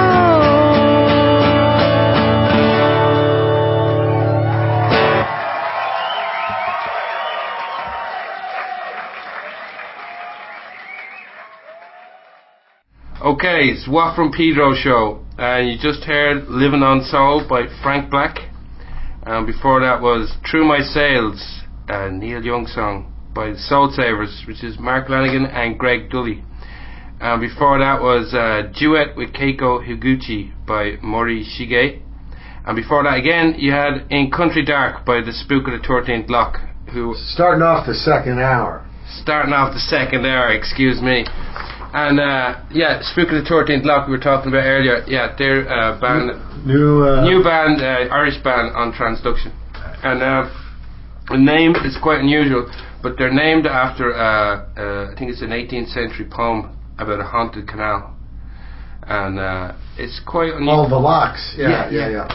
Okay, it's What From Pedro show. You just heard Living on Soul by Frank Black. Before that was Through My Sails, a Neil Young song by the Soul Savers, which is Mark Lanigan and Greg Dully. Before that was Duet with Keiko Higuchi by Mori Shige. And before that again, you had In Country Dark by the Spook of the 13th Lock, who... Starting off the second hour. Excuse me. And yeah, Spook of the 13th Lock we were talking about earlier. Yeah, they're band, new band, Irish band on Transduction. And the name is quite unusual, but they're named after I think it's an 18th century poem about a haunted canal. And it's quite unusual. All the locks. Yeah.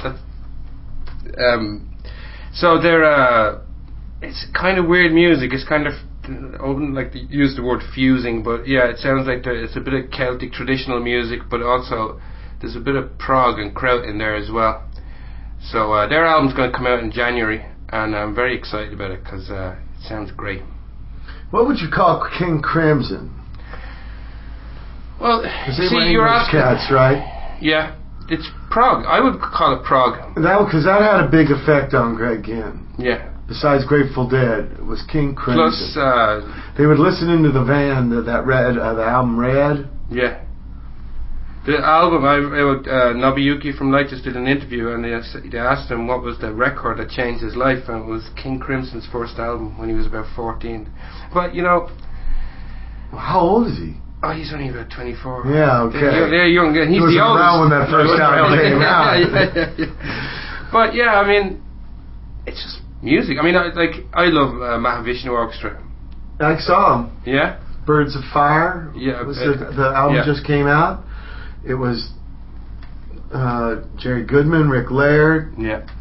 So they're it's kind of weird music. It's kind of, I wouldn't like to use the word fusing, but yeah, it sounds like it's a bit of Celtic traditional music, but also there's a bit of prog and kraut in there as well. So their album's going to come out in January, and I'm very excited about it because it sounds great. What would you call King Crimson? Well, see, you're asking... Cats, right? Yeah, it's prog. I would call it prog. Because that had a big effect on Greg Ginn. Yeah. Besides Grateful Dead, it was King Crimson. Plus, they would listen into the van, the album Red. Yeah. The album, Nobuyuki from Light just did an interview, and they asked him what was the record that changed his life, and it was King Crimson's first album when he was about 14. But, you know... How old is he? Oh, he's only about 24. Yeah, okay. They're young. He's he was the oldest. Around when that first album came out. But, yeah, I mean, it's just music. I mean, I love Mahavishnu Orchestra. I saw him. Yeah? Birds of Fire. Yeah. The album just came out. It was Jerry Goodman, Rick Laird,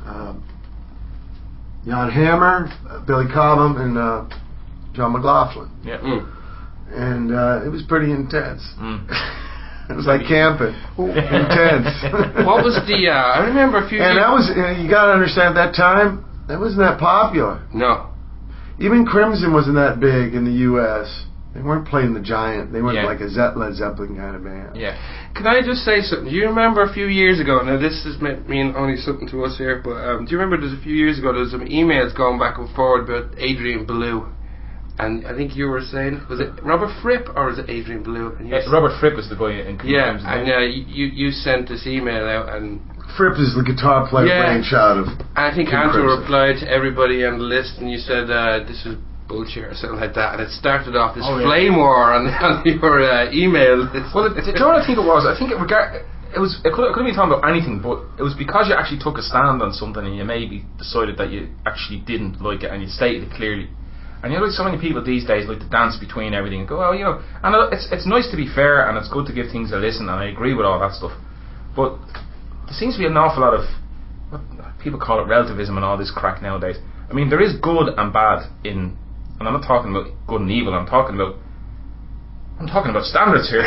Jan Hammer, Billy Cobham, and John McLaughlin. Yeah. And it was pretty intense. It was like camping. Intense. What was the? I remember a few. And years that was, you gotta understand, at that time, that wasn't that popular. No. Even Crimson wasn't that big in the U.S. They weren't playing the Giant. They weren't Yeah. like a Led Zeppelin kind of band. Yeah. Can I just say something? Do you remember a few years ago? Now this is mean only something to us here, but do you remember there's a few years ago there was some emails going back and forward about Adrian Belew, and I think you were saying, was it Robert Fripp or was it Adrian Belew? And you were Robert Fripp was the guy in yeah, Crimson. and you sent this email out, and Fripp is the guitar player brainchild of I think King Andrew Crimson. replied to everybody on the list, and you said this is bullshit or something like that, and it started off this flame war on your email list. Well, do you know what I think it was? I think it could have been talking about anything, but it was because you actually took a stand on something and you maybe decided that you actually didn't like it and you stated it clearly. And you know, like so many people these days like to dance between everything and go, oh, you know, and it's nice to be fair and it's good to give things a listen, and I agree with all that stuff. But there seems to be an awful lot of what people call it relativism and all this crack nowadays. I mean, there is good and bad in, and I'm not talking about good and evil. I'm talking about standards here.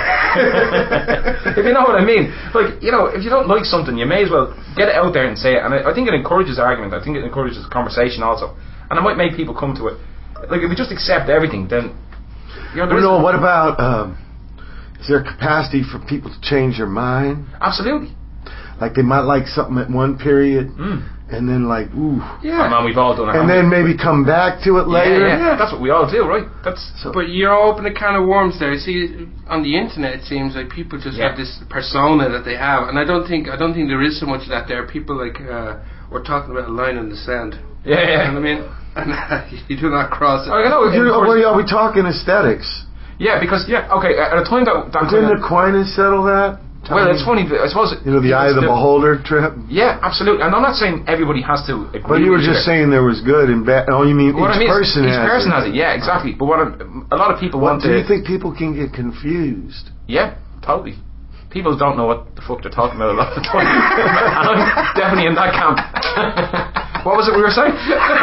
If you know what I mean. Like, you know, if you don't like something, you may as well get it out there and say it. And I think it encourages argument. I think it encourages conversation also. And it might make people come to it. Like, if we just accept everything, then, you know, what about, is there a capacity for people to change their mind? Absolutely. Like, they might like something at one period, and then like, ooh. Yeah. Man, we've all done it. And then maybe come back to it later. Yeah, that's what we all do, right? But you're opening a can of worms there. See, on the internet, it seems like people just have this persona that they have, and I don't think there is so much of that there. People like we're talking about a line in the sand. Yeah. You know what I mean? And you do not cross it. I know. Are we talking aesthetics? Yeah, because okay, at a time that didn't Aquinas settle that? Well, it's funny. I suppose the eye of the beholder trip. Yeah, absolutely. And I'm not saying everybody has to agree. But you were just saying there was good and bad. Oh, you mean each person has it? Yeah, exactly. But a lot of people want to. Do you think people can get confused? Yeah, totally. People don't know what the fuck they're talking about a lot of the time. And I'm definitely in that camp. What was it we were saying?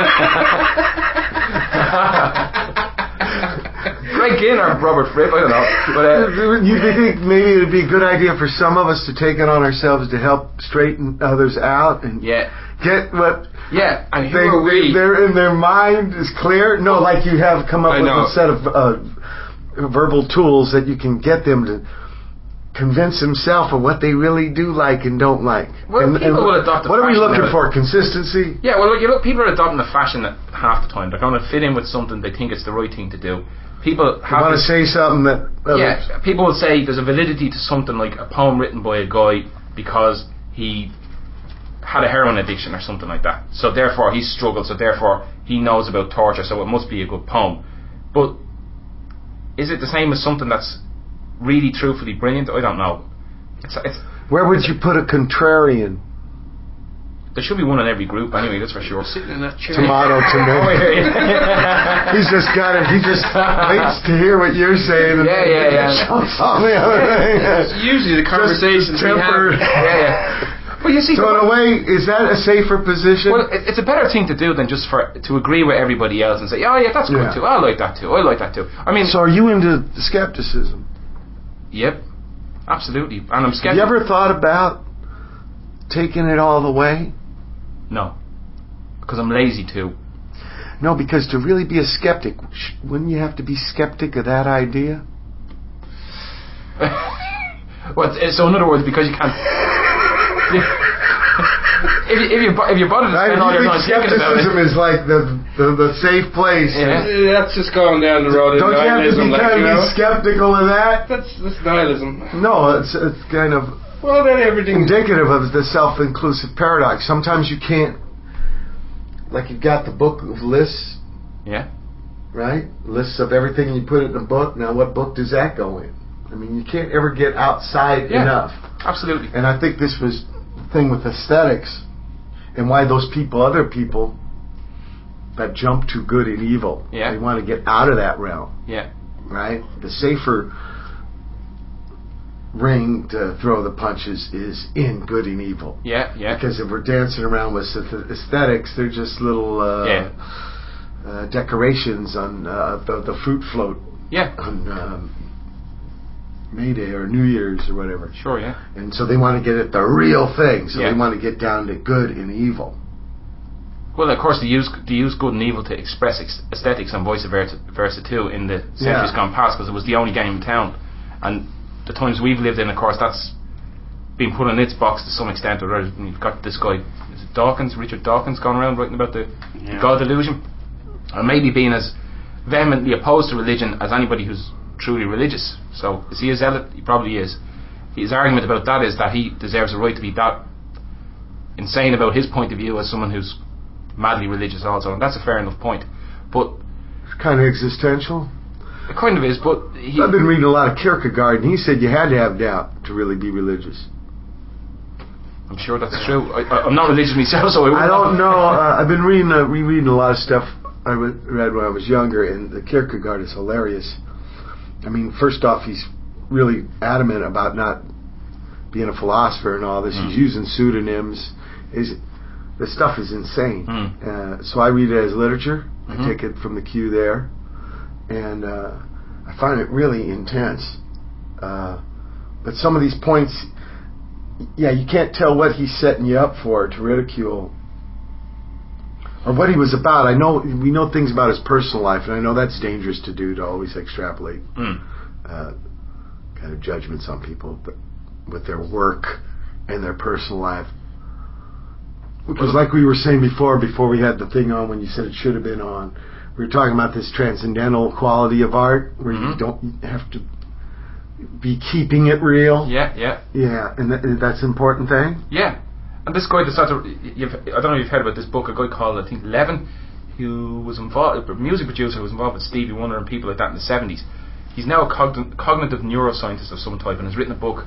Greg Ginn or Robert Fripp, I don't know. But, you think maybe it would be a good idea for some of us to take it on ourselves to help straighten others out and get what and who are we? Their mind is clear? No, like you have come up with a set of verbal tools that you can get them to convince himself of what they really do like and don't like. Well, people will adopt what are we looking for? Consistency? Yeah, well, look, people are adopting a fashion at half the time. They're going to fit in with something they think it's the right thing to do. People want to say something that people will say there's a validity to something like a poem written by a guy because he had a heroin addiction or something like that. So therefore he struggled, so therefore he knows about torture, so it must be a good poem. But is it the same as something that's really truthfully brilliant? I don't know. Where would you put a contrarian? There should be one in every group anyway, that's for sure. Sitting in that chair. Tomato. He's just got it. He just waits to hear what you're saying. It's usually the conversations we have. Well, you see, so in a way, is that a safer position? Well, it's a better thing to do than just to agree with everybody else and say, oh yeah, that's good too. I like that too. I like that too. I mean, so are you into skepticism? Yep, absolutely. And I'm skeptical. Have you ever thought about taking it all the way? No, because I'm lazy too. No, because to really be a skeptic, wouldn't you have to be skeptic of that idea? Well, so in other words, because you can't. if you bother to spend all your time thinking about it, skepticism is like the safe place. That's just going down the road. Don't you have to be kind of skeptical of that? That's nihilism. No, it's kind of indicative of the self-inclusive paradox. Sometimes you can't, like you've got the book of lists. Yeah. Right? Lists of everything, and you put it in a book. Now, what book does that go in? I mean, you can't ever get outside enough. Absolutely. And I think this was the thing with aesthetics, and why those other people that jump to good and evil, they want to get out of that realm. Yeah. Right? The safer ring to throw the punches is in good and evil. Yeah. Because if we're dancing around with aesthetics, they're just little decorations on the fruit float. Yeah. May Day or New Year's or whatever. Sure, yeah. And so they want to get at the real thing. So Yeah. they want to get down to good and evil. Well, of course, they use good and evil to express aesthetics and vice versa too in the centuries gone past, because it was the only game in town. And the times we've lived in, of course, that's been put in its box to some extent. Or you've got this guy, is it Dawkins, Richard Dawkins, going around writing about the God delusion, and maybe being as vehemently opposed to religion as anybody who's truly religious. So is he a zealot? He probably is. His argument about that is that he deserves a right to be that insane about his point of view as someone who's madly religious also, and that's a fair enough point. But It's kind of existential. it kind of is. But I've been reading a lot of Kierkegaard, and he said you had to have doubt to really be religious. I'm sure that's true. I'm not religious myself, so I don't know. I've been rereading a lot of stuff I read when I was younger, and the Kierkegaard is hilarious. I mean, first off, he's really adamant about not being a philosopher and all this. He's using pseudonyms. The stuff is insane. So I read it as literature. I take it from the queue there, and I find it really intense. But some of these points, you can't tell what he's setting you up for to ridicule, or what he was about. We know things about his personal life, and I know that's dangerous to do, to always extrapolate kind of judgments on people, but with their work and their personal life. Because like we were saying before we had the thing on, when you said it should have been on, we were talking about this transcendental quality of art, where you don't have to be keeping it real. Yeah, and that's an important thing. Yeah. And this guy decided I don't know if you've heard about this book, a guy called, I think, Levin, who was involved, a music producer who was involved with Stevie Wonder and people like that in the 70s. He's now a cognitive neuroscientist of some type, and has written a book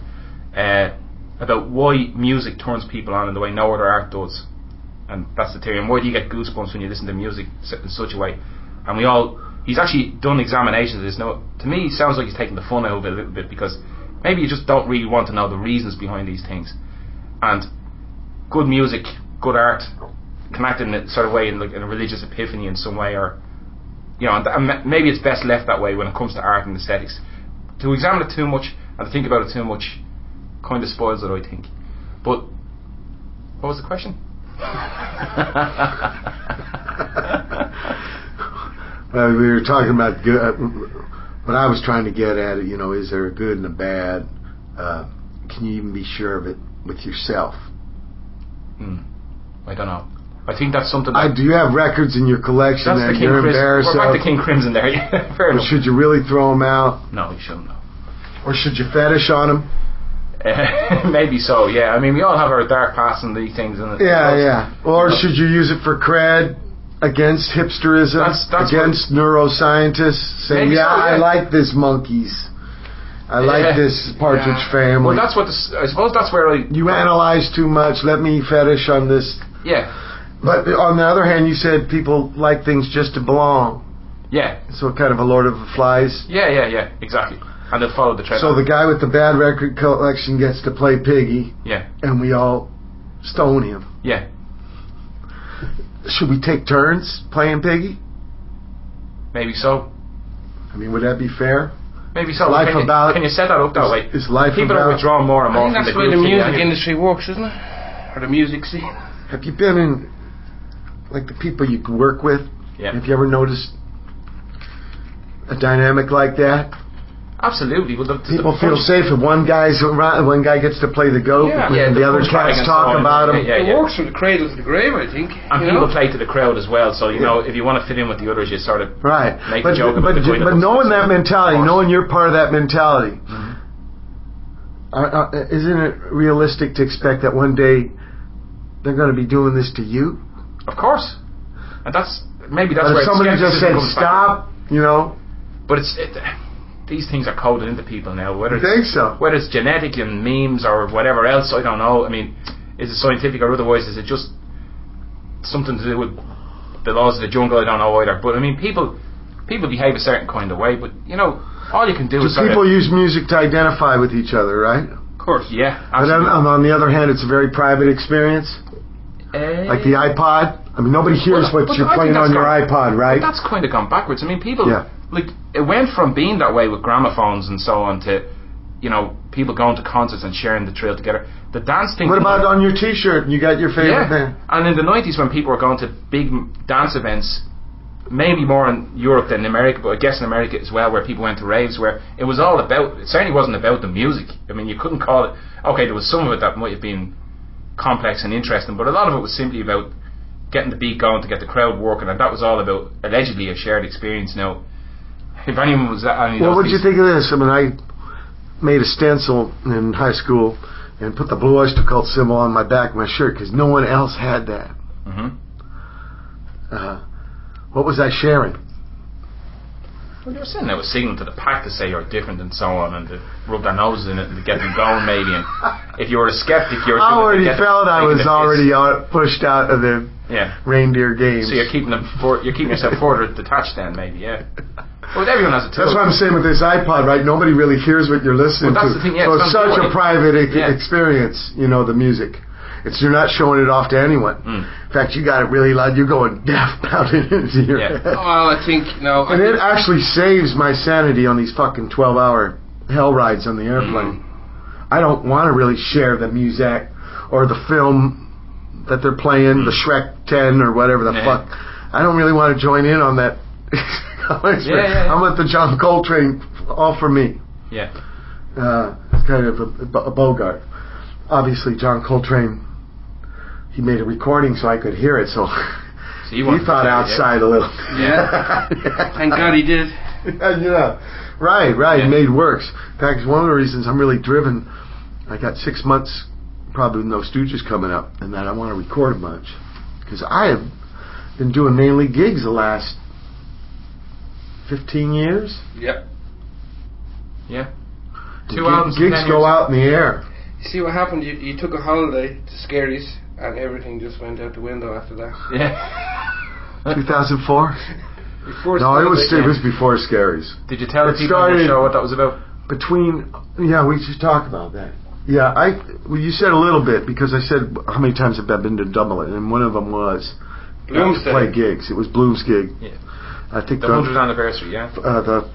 about why music turns people on in the way no other art does. And that's the theory. And why do you get goosebumps when you listen to music in such a way? And he's actually done examinations of this. Now, to me, it sounds like he's taking the fun out of it a little bit, because maybe you just don't really want to know the reasons behind these things. And good music, good art, can act in a sort of way, in a religious epiphany in some way, or and maybe it's best left that way when it comes to art and aesthetics. To examine it too much and to think about it too much kind of spoils it, I think. But what was the question? Well, we were talking about good. What I was trying to get at, is there a good and a bad? Can you even be sure of it with yourself? I don't know. I think that's something. Do you have records in your collection that you're embarrassed of? We're back to King Crimson there. Fair enough. Should you really throw them out? No, you shouldn't. No. Or should you fetish on them? Maybe so. Yeah. I mean, we all have our dark past and these things. Yeah. Or should you use it for cred against hipsterism, against neuroscientists, saying, I like this monkeys. I like this Partridge Family. Well, that's what I suppose that's where you analyze too much. Let me fetish on this. Yeah. But on the other hand, you said people like things just to belong. Yeah. So kind of a Lord of the Flies. Yeah. Exactly. And they'll follow the trend. So the guy with the bad record collection gets to play Piggy. Yeah. And we all stone him. Yeah. Should we take turns playing Piggy? Maybe so. I mean, would that be fair? Maybe so. Can you set that up that way? Is life people are withdrawn more and more from the group. That's the way the music industry works, isn't it? Or the music scene. Have you been in, like, the people you work with? Yeah. Have you ever noticed a dynamic like that? Absolutely. Well, people feel safe if one guy gets to play the goat, and the other cats talk about him. It works from the cradle to the grave, I think. And people play to the crowd as well. So if you want to fit in with the others, you sort of make a joke about the guy. But knowing that mentality, knowing you're part of that mentality, isn't it realistic to expect that one day they're going to be doing this to you? Of course. And that's where somebody just said stop, But these things are coded into people now. Whether it's genetic and memes or whatever else, I don't know. I mean, is it scientific or otherwise? Is it just something to do with the laws of the jungle? I don't know either. But I mean, people behave a certain kind of way. But all you can do is people use music to identify with each other, right? Of course, yeah. But on the other hand, it's a very private experience. Like the iPod. I mean, nobody hears what you're playing on your iPod, right? But that's kind of gone backwards. I mean, people like it went from being that way with gramophones and so on to you know, people going to concerts and sharing the thrill together. The dance thing. What about on your T-shirt? You got your favorite band? And in the 90s when people were going to big dance events, maybe more in Europe than in America, but I guess in America as well, where people went to raves, where it was all about, it certainly wasn't about the music. I mean, you couldn't call it, okay, there was some of it that might have been complex and interesting, but a lot of it was simply about getting the beat going to get the crowd working, and that was all about allegedly a shared experience. Now, if anyone was that, well, what did you think of this? I mean, I made a stencil in high school and put the Blue Oyster Cult symbol on my back of my shirt because no one else had that. What was I sharing? Well, you were saying that was signaling to the pack to say you're different and so on, and to rub their noses in it and to get them going maybe. And if you were a skeptic, you were. I already felt I was already pushed out of the reindeer games. So you're keeping yourself further detached then, maybe, yeah. Well, everyone has a tool. That's what I'm saying with this iPod, right? Nobody really hears what you're listening that's to. The thing, yeah, so it's such a private experience, you know, the music. You're not showing it off to anyone. In fact, you got it really loud. You're going deaf pounding into your head. Well, I think and it actually saves my sanity on these fucking 12-hour hell rides on the airplane. I don't want to really share the music or the film that they're playing, the Shrek 10 or whatever the fuck. I don't really want to join in on that. I'm let the John Coltrane all for me. It's kind of a Bogart. Obviously, John Coltrane, he made a recording so I could hear it, so he thought outside a little. Thank God he did. Right. He made works. In fact, it's one of the reasons I'm really driven. I got 6 months, probably with no Stooges coming up, and that I want to record a bunch. Because I have been doing mainly gigs the last 15 years. Yep. Yeah. 2 albums. Gigs go out in the air. You see what happened? You took a holiday to Scaries, and everything just went out the window after that. 2004. No, it was before Scaries. Did you tell the people on your show what that was about? We should talk about that. You said a little bit, because I said how many times have I been to Dublin, and one of them was Bloom's play gigs. It was Bloom's gig. Yeah. I think the 100th anniversary. The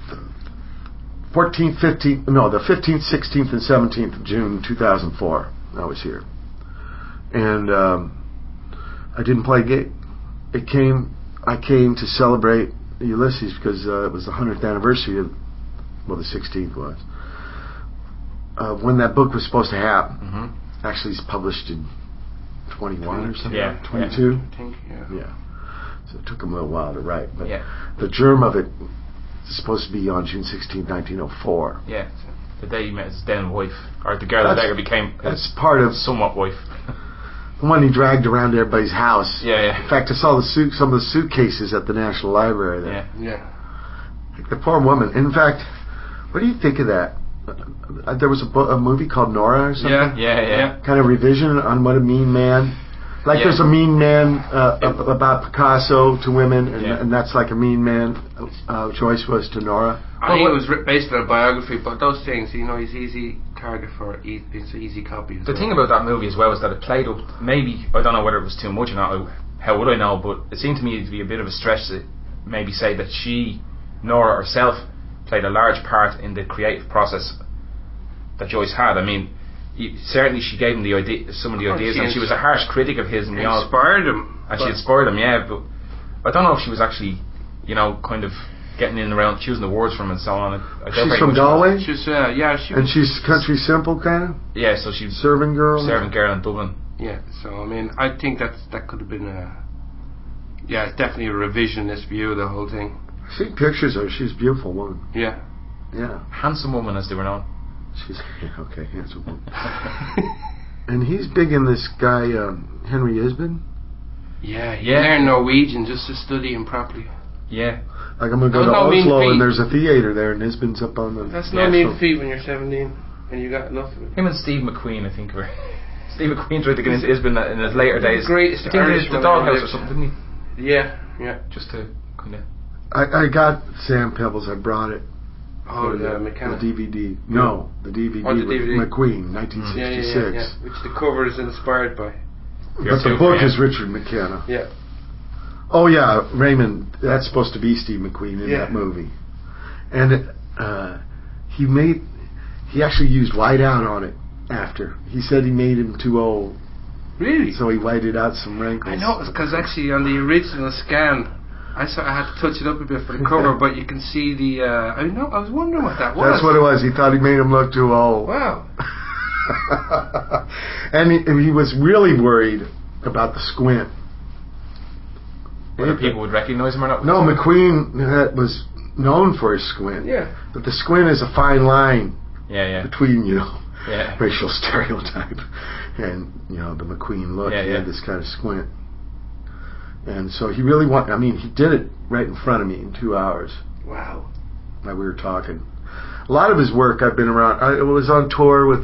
15th, 16th, and 17th of June 2004. I was here, and I didn't play a gig. I came to celebrate Ulysses because it was the 100th anniversary of, the 16th was, when that book was supposed to happen. Actually, it's published in 21 or something. 22. I think. So it took him a little while to write, but the germ of it is supposed to be on June 16, 1904. Yeah, the day he met his then wife, or the girl that later became his part of somewhat wife. The one he dragged around to everybody's house. Yeah. In fact, I saw some of the suitcases at the National Library there. The poor woman. In fact, what do you think of that? There was a movie called Nora or something. Yeah. Kind of revision on what a mean man. There's a mean man about Picasso to women, and that's like a mean man. Joyce was to Nora. I think it was based on a biography, but those things, he's easy target for it's an easy copy. The thing about that movie as well is that it played up. Maybe I don't know whether it was too much or not. How would I know? But it seemed to me to be a bit of a stretch to maybe say that Nora herself, played a large part in the creative process that Joyce had. I mean, certainly she gave him some of the ideas, and she was a harsh critic of his, and we all inspired him. And she inspired him, but I don't know if she was actually, kind of getting in around choosing the words from him and so on. She's from Galway. She's and she's country simple kind of. Yeah, so she's serving girl in Dublin. Yeah, so I mean, I think that could have been it's definitely a revisionist view of the whole thing. I see pictures of her. She's a beautiful woman. Yeah. Handsome woman, as they were known. She's handsome woman. And he's big in this guy Henry Isbin. He learned Norwegian just to study him properly. Yeah. Like I'm gonna go to Oslo and there's a theater there, and Isbin's up on the. That's no mean feat when you're 17 and you got enough of it. Him and Steve McQueen, I think, were. Steve McQueen tried to get into Isbin in his later days. Greatest I think he did the Doghouse or something, didn't he? Yeah. Just to kind of. I got Sam Pebbles. I brought it. Oh, McKenna. The DVD. No, the DVD with McQueen, 1966. Yeah. Which the cover is inspired by. But the book is Richard McKenna. Yeah. Oh yeah, Raymond. That's supposed to be Steve McQueen in that movie, and he actually used whiteout on it after. He said he made him too old. Really? So he whited out some wrinkles. I know, because actually on the original scan, I had to touch it up a bit for the cover, but you can see the. I was wondering what that was. That's what it was. He thought he made him look too old. Wow. And he was really worried about the squint. Whether people would recognise him or not. No, McQueen was known for his squint. Yeah. But the squint is a fine line Yeah. between, Yeah. racial stereotype and, the McQueen look. Yeah, He yeah. had this kind of squint. And so he really he did it right in front of me in 2 hours. Wow. Like we were talking. A lot of his work I've been around. I was on tour with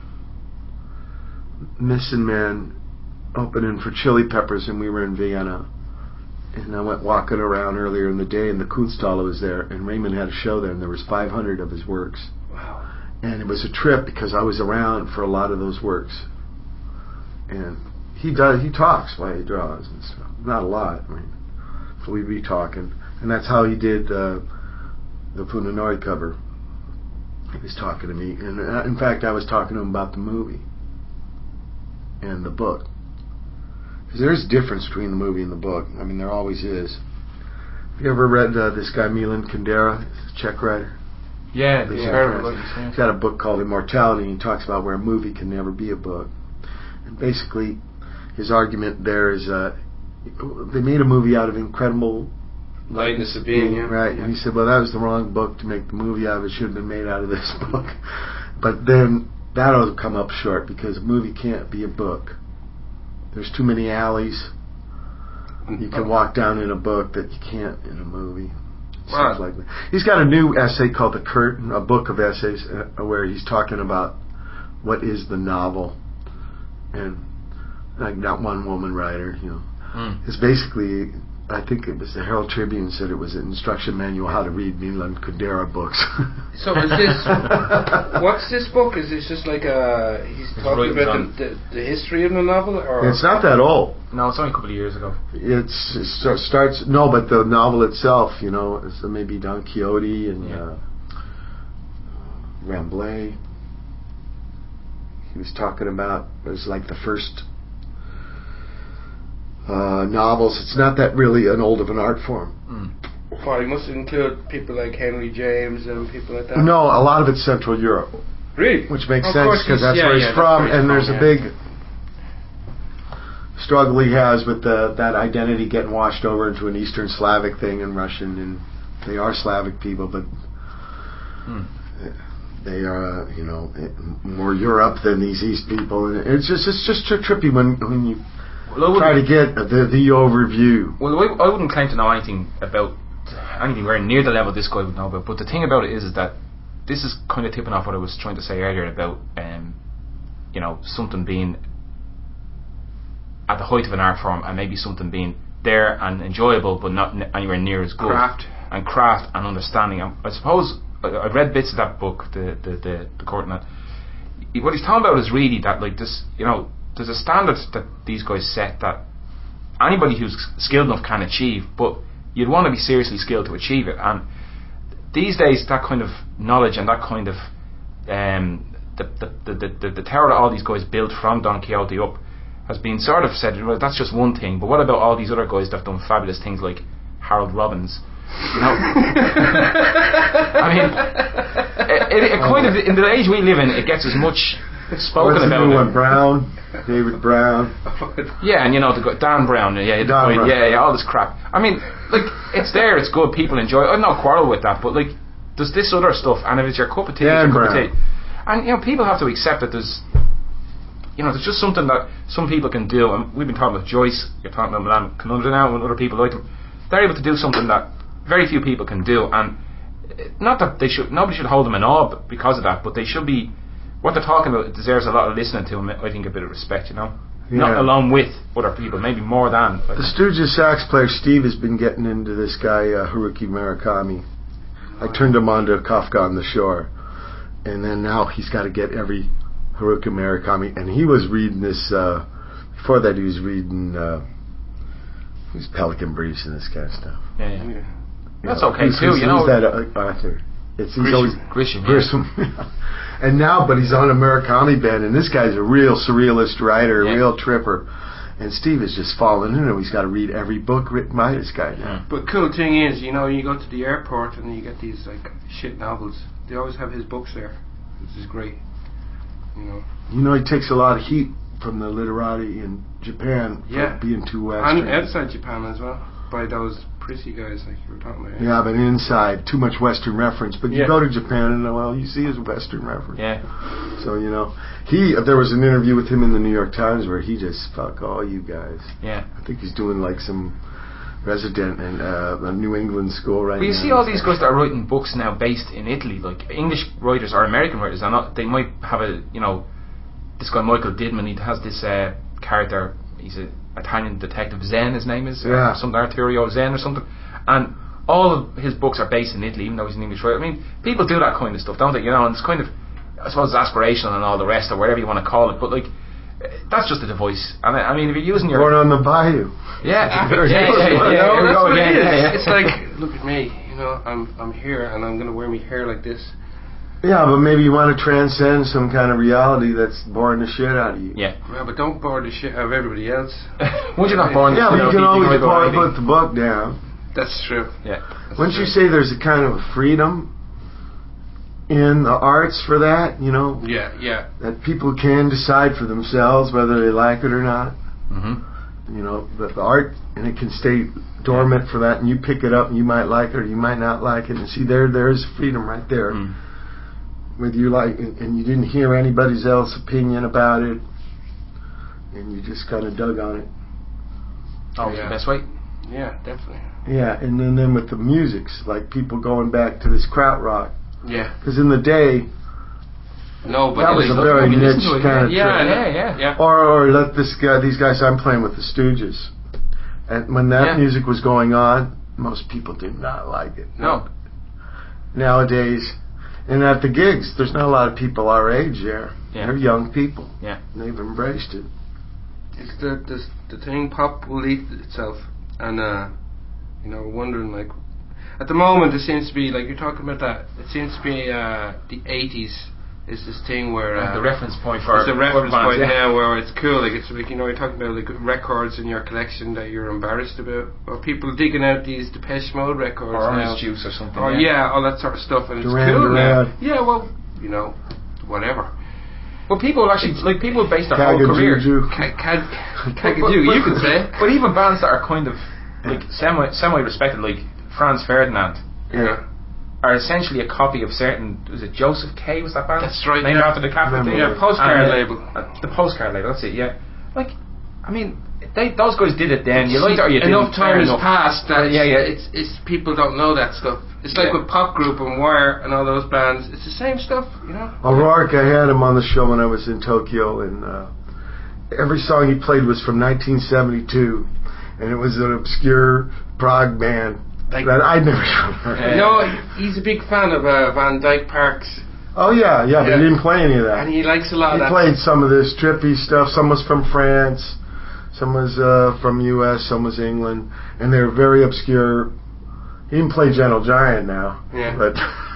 Missing Man opening for Chili Peppers, and we were in Vienna. And I went walking around earlier in the day, and the Kunsthalle was there, and Raymond had a show there, and there was 500 of his works. Wow. And it was a trip because I was around for a lot of those works. And he talks while he draws and stuff. Not a lot, so we'd be talking. And that's how he did the Punanoi cover. He was talking to me, and in fact I was talking to him about the movie and the book. Because there's a difference between the movie and the book. There always is. Have you ever read this guy Milan Kundera? He's a Czech writer. Yeah, He's yeah. got a book called Immortality, and he talks about where a movie can never be a book. And basically, his argument there is they made a movie out of incredible Lightness of Being, yeah. Right, Yeah. and he said, well, that was the wrong book to make the movie out of. It should have been made out of this book. But then that'll come up short because a movie can't be a book. There's too many alleys you can walk down in a book that you can't in a movie. Stuff like that. He's got a new essay called The Curtain, a book of essays where he's talking about what is the novel. And like that one woman writer, it's basically, I think it was the Herald Tribune said it was an instruction manual how to read Milan Kundera books. So is this, what's this book? Is this just like he's talking about the history of the novel? Or? It's not that old. No, it's only a couple of years ago. It starts, no, but the novel itself, it's maybe Don Quixote and Rabelais. He was talking about, it was like the first novels. It's not that really an old of an art form. Well, he must include people like Henry James and people like that. No, a lot of it's Central Europe. Really? Which makes sense because that's where he's from, and there's a big struggle he has with that identity getting washed over into an Eastern Slavic thing and Russian, and they are Slavic people, but they are, more Europe than these East people, and it's just trippy when you try to get the overview. Well, I wouldn't claim to know anything about anywhere near the level this guy would know about, but the thing about it is that this is kind of tipping off what I was trying to say earlier about something being at the height of an art form and maybe something being there and enjoyable but not anywhere near as good. Craft and understanding. I suppose I've read bits of that book, the Curtain. What he's talking about is really that, like, this, there's a standard that these guys set that anybody who's skilled enough can achieve, but you'd want to be seriously skilled to achieve it. And these days, that kind of knowledge and that kind of the tower that all these guys built from Don Quixote up has been sort of said, well, that's just one thing, but what about all these other guys that have done fabulous things like Harold Robbins? I mean, it kind of, in the age we live in, it gets as much spoken about. David Brown. Yeah, and the guy, Dan Brown. Yeah, all this crap. I mean, like, it's there, it's good, people enjoy it. I've no quarrel with that, but like, there's this other stuff, and if it's your cup of tea, it's your cup of tea. And people have to accept that there's just something that some people can do. And we've been talking about Joyce, you're talking about Milan Kundera now, and other people like them. They're able to do something that very few people can do, and not that nobody should hold them in awe because of that, but they should be. What they're talking about, it deserves a lot of listening to, and I think a bit of respect, Not along with other people, maybe more than. The Stooges sax player Steve has been getting into this guy Haruki Murakami. I turned him on to Kafka on the Shore, and then now he's got to get every Haruki Murakami, and he was reading this. Before that, he was reading Pelican Briefs and this kind of stuff. Yeah. That's okay too. Who's that author? He's always Grisham. Grisham. And now, but he's on Americani Band, and this guy's a real surrealist writer, a real tripper. And Steve is just falling into it. He's got to read every book written by this guy now. But cool thing is, you know, you go to the airport and you get these like shit novels. They always have his books there, which is great. You know, he takes a lot of heat from the literati in Japan for being too Western. And outside Japan as well, by those prissy guys like you were talking about. Yeah, but inside, too much Western reference. But you go to Japan and, well, you see his Western reference. Yeah. So, you know, there was an interview with him in the New York Times where he just, fuck all you guys. Yeah. I think he's doing like some resident in a New England school right now. But you see all these guys that are writing books now based in Italy, like English writers or American writers, and they might have this guy Michael Didman, he has this character, he's an Italian detective, Zen his name is, something Arturo Zen or something, and all of his books are based in Italy, even though he's an English writer. I mean, people do that kind of stuff, don't they? You know, and it's kind of, I suppose, it's aspirational and all the rest, or whatever you want to call it, but like, that's just a device. And I mean, if you're using your... Born on the Bayou. That's what it is. It's like, look at me, you know, I'm here, and I'm going to wear my hair like this. Yeah, but maybe you want to transcend some kind of reality that's boring the shit out of you. Yeah, but don't bore the shit out of everybody else. Once you're not boring, but you can always put the book down. That's true. Yeah. Wouldn't you say there's a kind of freedom in the arts for that? You know. Yeah. That people can decide for themselves whether they like it or not. Mm-hmm. You know, the art, and it can stay dormant for that, and you pick it up, and you might like it or you might not like it. And see, there's freedom right there. Whether you like, and you didn't hear anybody else's opinion about it, and you just kind of dug on it. Always the best way. Yeah, definitely. Yeah, and then with the musics, like people going back to this krautrock. Yeah. Because in the day, that was a very niche kind of trip. Yeah. Or let these guys I'm playing with, the Stooges, and when that music was going on, most people did not like it. No. Nowadays. And at the gigs, there's not a lot of people our age there. Yeah. They're young people. Yeah. And they've embraced it. It's the thing, pop will eat itself. And, you know, wondering, like, at the moment, it seems to be, like, you're talking about that, it seems to be the 80s is this thing where... the reference point for... It's a reference point now where it's cool, like, it's like, you know, you're talking about, like, records in your collection that you're embarrassed about, or people digging out these Depeche Mode records or now. Orange Juice or something. Or, all that sort of stuff, and it's Duran cool Duran. now. Yeah, well, you know, whatever. Well, people actually, like, people base their whole career... Cagajou, you could say. But even bands that are kind of, like, semi-respected, like Franz Ferdinand... Yeah. Are essentially a copy of certain... Was it Joseph K? Was that band? That's right. Named after the Catholic thing? Yeah, postcard label. The postcard label, that's it, yeah. Like, I mean, those guys did it then. You liked it or you didn't. Enough time has passed that it's it's people don't know that stuff. It's like with Pop Group and Wire and all those bands. It's the same stuff, you know. O'Rourke, I had him on the show when I was in Tokyo, and every song he played was from 1972, and it was an obscure prog band. Like, that I'd never heard. No, he's a big fan of Van Dyke Parks. Oh yeah, but he didn't play any of that. And he likes a lot of that. He played some of this trippy stuff. Some was from France, some was from U.S., some was England, and they were very obscure. He didn't play Gentle Giant now, but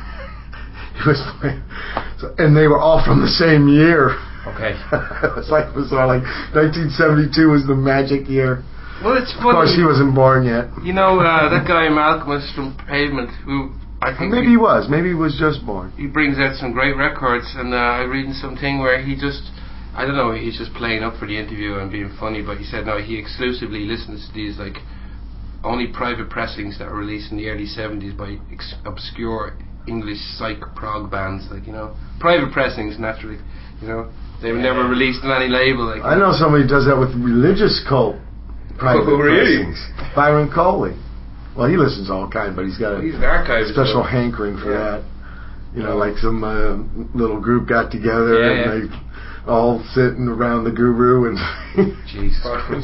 he was playing. And they were all from the same year. Okay. It was all like 1972 was the magic year. Well, it's funny. Of course, he wasn't born yet. You know, that guy Malcolm was from Pavement, who I think... Maybe he was just born. He brings out some great records, and I'm reading something where he just... I don't know, he's just playing up for the interview and being funny, but he said, no, he exclusively listens to these, like, only private pressings that were released in the early 70s by obscure English psych prog bands, like, you know. Private pressings, naturally, you know. They were never released on any label. Like, I know somebody who does that with religious cult. Private pressings. Byron Coley. Well, he listens to all kinds, but he's got a special hankering for that. You know, like some little group got together and they all sitting around the guru and jeez.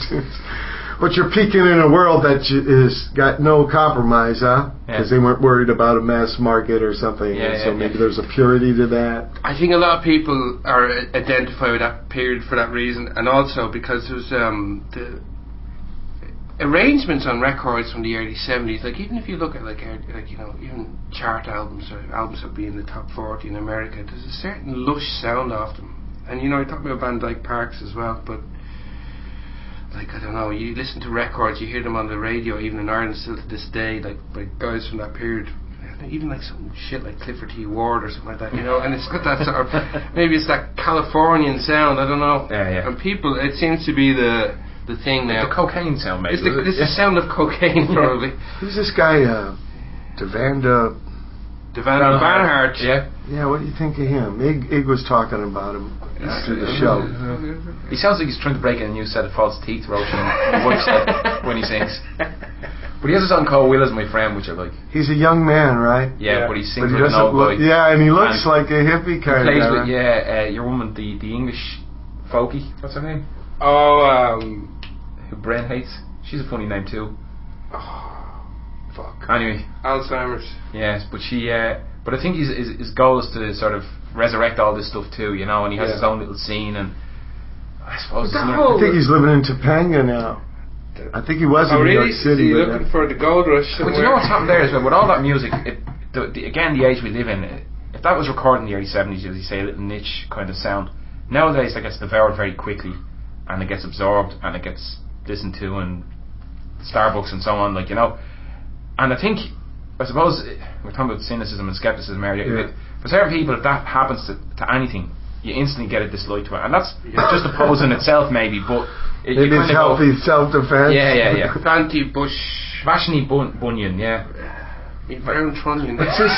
But you're peeking in a world that is got no compromise, huh? Because they weren't worried about a mass market or something. So maybe there's a purity to that. I think a lot of people are identify with that period for that reason, and also because there was arrangements on records from the early 70s, like even if you look at like even chart albums or albums that be in the top 40 in America, there's a certain lush sound off them. And you're talking about a band like Parks as well, but like I don't know, you listen to records, you hear them on the radio, even in Ireland still to this day, like by guys from that period, even like some shit like Clifford T. Ward or something like that, and it's got that sort of, maybe it's that Californian sound, I don't know. Yeah. And people, it seems to be the thing now. The cocaine sound, maybe. It's the sound of cocaine, probably. Who's this guy, Devanda Banhart. Yeah, what do you think of him? Ig was talking about him through the show. He sounds like he's trying to break in a new set of false teeth, Roach, and works like when he sings. But he has a song called Will Is My Friend, which I like. He's a young man, right? Yeah, but he sings but he like an old boy. Yeah, and he looks like a hippie kind of guy. With, your woman, the English folkie, what's her name? Who Bren hates. She's a funny name too. Fuck. Anyway. Alzheimer's. Yes, but she. But I think his goal is to sort of resurrect all this stuff too, and he has his own little scene, and I suppose. I think he's living in Topanga now. I think he was in New York City. Is he looking for the gold rush? But you know what's happened there is with all that music, again the age we live in, if that was recorded in the early 70s, as you say, a little niche kind of sound, nowadays that gets devoured very quickly, and it gets absorbed, and it gets listened to in Starbucks and so on, and I suppose we're talking about cynicism and skepticism earlier. For certain people, if that happens to anything, you instantly get a dislike to it, and that's just a pose in itself, maybe. But maybe it's healthy self-defense. Yeah. Fanti Bush, Vashni Bunyan, yeah. Brown Trunnion. What's this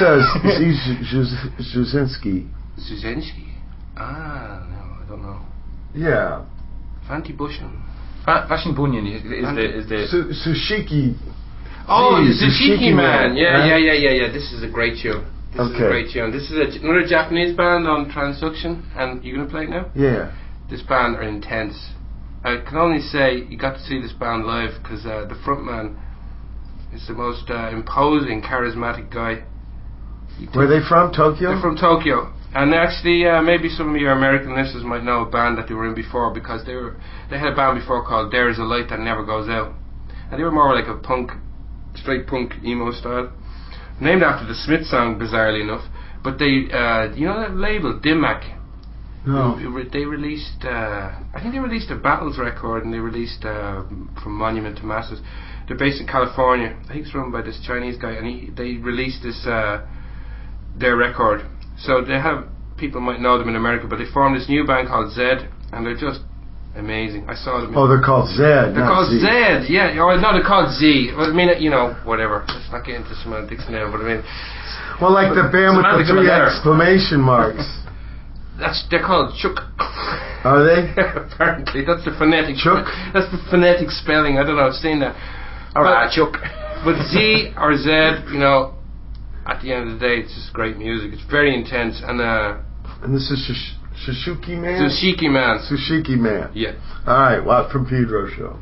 Zuzinski? Zuzinski? No, I don't know. Yeah. Fanti Bushman. Vashni Bunyan is the Sushiki. Oh, Zushiki Man. Yeah. This is a great tune. This is a great tune. This is another Japanese band on Transduction, and you gonna play it now? Yeah. This band are intense. I can only say you got to see this band live because the frontman is the most imposing, charismatic guy. Where are they from? Tokyo? They're from Tokyo. And actually, maybe some of your American listeners might know a band that they were in before, because they had a band before called There Is a Light That Never Goes Out. And they were more like a straight punk emo style. Named after the Smiths song, bizarrely enough. But they, that label, Dimac? No. They released, I think they released a Battles record, and they released From Monument to Masses. They're based in California. I think it's run by this Chinese guy, and they released this, their record. So they have, people might know them in America, but they formed this new band called Zed, and they're just amazing. I saw them. They're called Zed. They're called Z. Zed, yeah. Or no, they're called Z. Well, I mean, whatever. Let's not get into semantics now, but I mean. Well, like the band with the 3 exclamation marks. They're called Chuk. Are they? Apparently, that's the phonetic. Chuk. That's the phonetic spelling. I don't know. I've seen that. Alright, Chuk. But Z or Zed, at the end of the day, it's just great music. It's very intense, and this is Sushiki Man? Sushiki Man. Sushiki Man. Yeah. Alright, Watt from Pedro Show.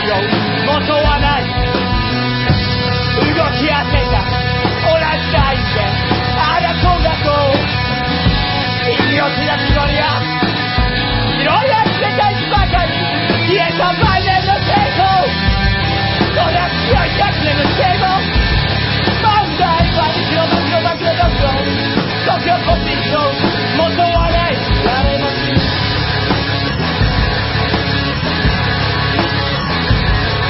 よ元はない動き当てた同じラインであだこだと命なつもりが色や世界ばかり消えた万年の成功そりゃ強い100年の成功万代は一の幕の幕のどこ東京コピーの元はない誰も知る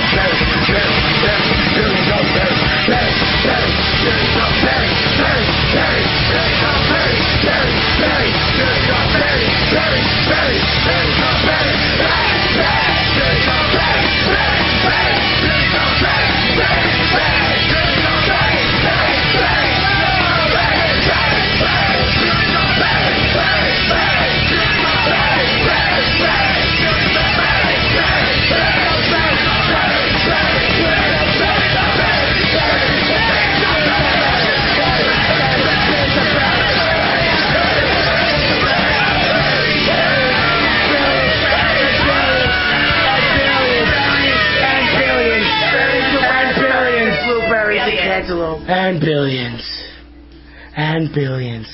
And billions. And billions.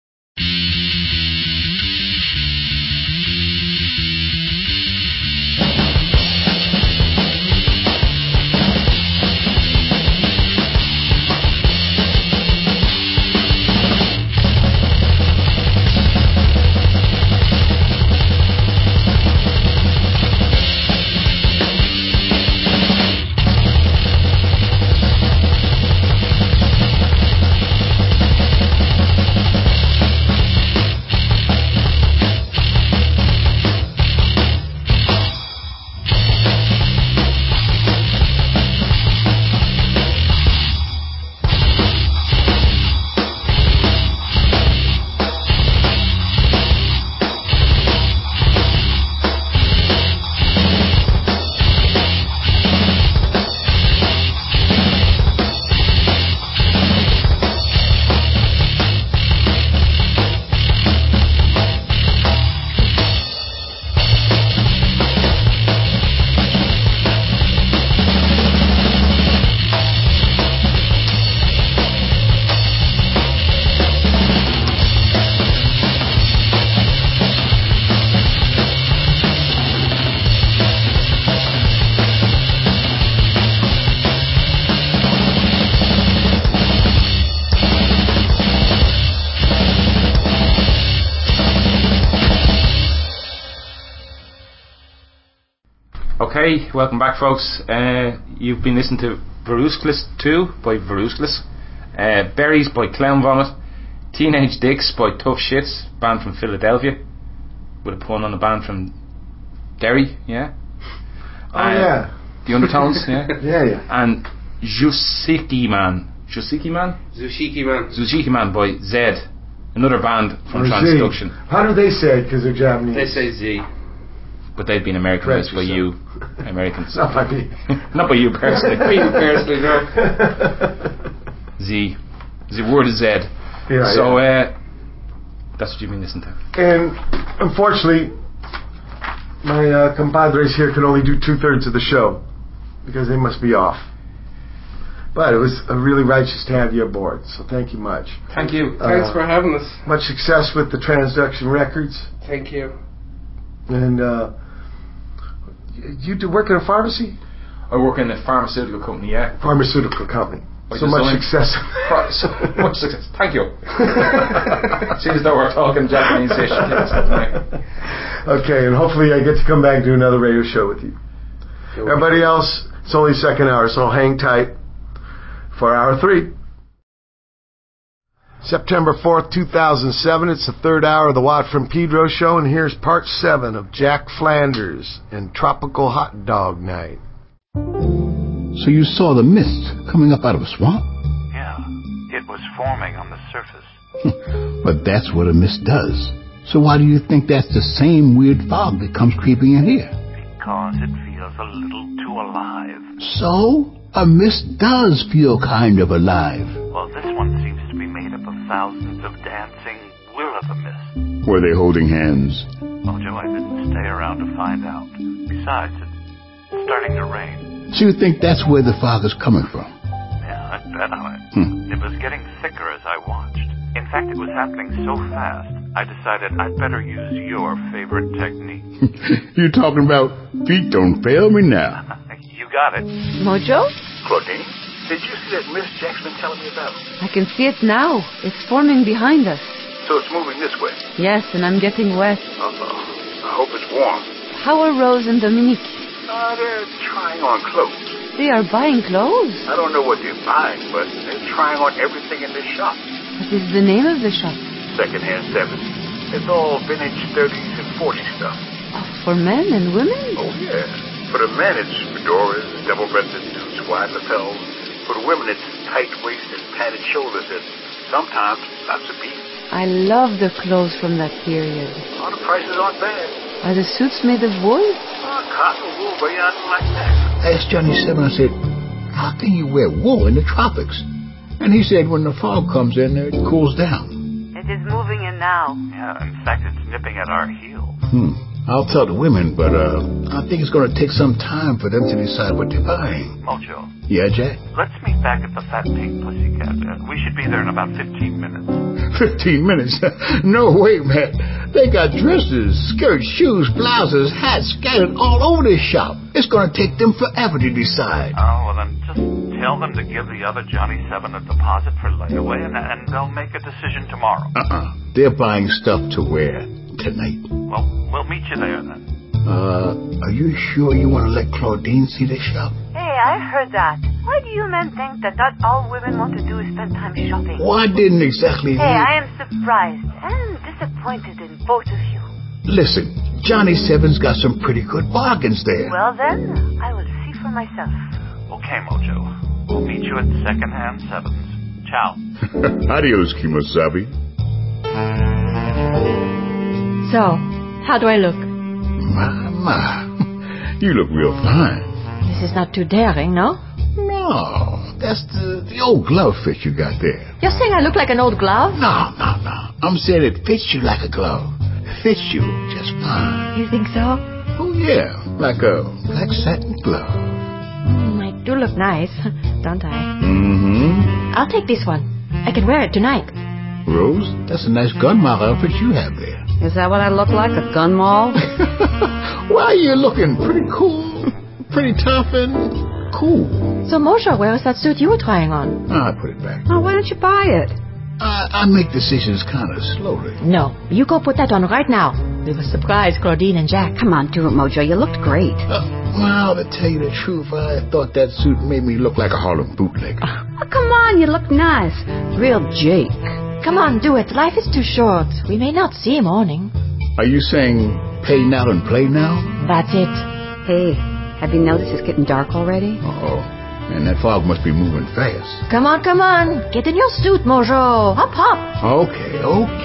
Okay, welcome back, folks. You've been listening to Veruskless 2 by Veruskless, Berries by Clown Vomit, Teenage Dicks by Tough Shits, band from Philadelphia, with a pun on a band from Derry, yeah? Oh, yeah. The Undertones, yeah? Yeah. And Zushiki Man by Zed, another band from Transduction. How do they say it? Because they're Japanese. They say Z. But they've been Americanized by you, Americans. Not by me. Not by you personally. By you personally, no. Z. The word is Z. Yeah, so, that's what you've been listening to. And unfortunately, my compadres here can only do 2/3 of the show because they must be off. But it was really righteous to have you aboard, so thank you much. Thank you. Thanks for having us. Much success with the Transduction Records. Thank you. And you do work in a pharmacy? I work in a pharmaceutical company, yeah. Pharmaceutical company. So much success. So much success. Thank you. Seems as though we're talking Japanese-ish. Okay, and hopefully I get to come back and do another radio show with you. Everybody else, it's only second hour, so hang tight for hour 3. September 4th, 2007. It's the third hour of the Watt from Pedro show, and here's part 7 of Jack Flanders and Tropical Hot Dog Night. So you saw the mist coming up out of a swamp? Yeah, it was forming on the surface. But that's what a mist does. So why do you think that's the same weird fog that comes creeping in here? Because it feels a little too alive. So? A mist does feel kind of alive. Well, this one seems to be made up of thousands of dancing will-o'-the-mist. Were they holding hands? Oh, Joe, I didn't stay around to find out. Besides, it's starting to rain. So you think that's where the fog is coming from? Yeah, I'd bet on it. It was getting thicker as I watched. In fact, it was happening so fast, I decided I'd better use your favorite technique. You're talking about feet don't fail me now. You got it. Mojo? Claudine, did you see that mist Jack's been telling me about? I can see it now. It's forming behind us. So it's moving this way? Yes, and I'm getting wet. Uh-oh. I hope it's warm. How are Rose and Dominique? They're trying on clothes. They are buying clothes. I don't know what they're buying, but they're trying on everything in this shop. What is the name of the shop? Secondhand 70s. It's all vintage 30s and 40s stuff. Oh, for men and women? Oh, yeah. For the men, it's fedoras, double-breasted suits, wide lapels. For the women, it's tight waist and padded shoulders, and sometimes lots of beads. I love the clothes from that period. All the prices aren't bad. Are the suits made of wool? Cotton, wool, rayon, like that. I asked Johnny Seven, I said, how can you wear wool in the tropics? And he said when the fog comes in, it cools down. It is moving in now. Yeah, in fact, it's nipping at our heels. I'll tell the women, but I think it's going to take some time for them to decide what they're buying. Mojo. Yeah, Jack? Let's meet back at the Fat Pink Pussycat. We should be there in about 15 minutes. 15 minutes? No way, man. They got dresses, skirts, shoes, blouses, hats scattered all over this shop. It's going to take them forever to decide. Oh, well then just tell them to give the other Johnny Seven a deposit for layaway, and they'll make a decision tomorrow. They're buying stuff to wear tonight. Well, we'll meet you there then. Are you sure you want to let Claudine see the shop? Hey, I heard that. Why do you men think that all women want to do is spend time shopping? Well, I didn't exactly... Hey, I am surprised and disappointed in both of you. Listen, Johnny Seven's got some pretty good bargains there. Well then, I will see for myself. Okay, Mojo. We'll meet you at Secondhand Sevens. Ciao. Adios, Kimosabi. So, how do I look? My. You look real fine. This is not too daring, no? No, that's the old glove fit you got there. You're saying I look like an old glove? No. I'm saying it fits you like a glove. It fits you just fine. You think so? Oh, yeah, like a black satin glove. I do look nice, don't I? Mm-hmm. I'll take this one. I can wear it tonight. Rose, that's a nice gun model outfit you have there. Is that what I look like, a gun mall? Why, you're looking pretty cool, pretty tough, and cool. So, Mojo, where is that suit you were trying on? I put it back. Oh, why don't you buy it? I make decisions kind of slowly. No, you go put that on right now. We will surprise Claudine and Jack. Come on, do it, Mojo. You looked great. Well, to tell you the truth, I thought that suit made me look like a Harlem bootlegger. Oh, come on, you look nice. Real Jake. Come on, do it. Life is too short. We may not see morning. Are you saying pay now and play now? That's it. Hey, have you noticed it's getting dark already? Uh-oh. And that fog must be moving fast. Come on. Get in your suit, Mojo. Hop. Okay.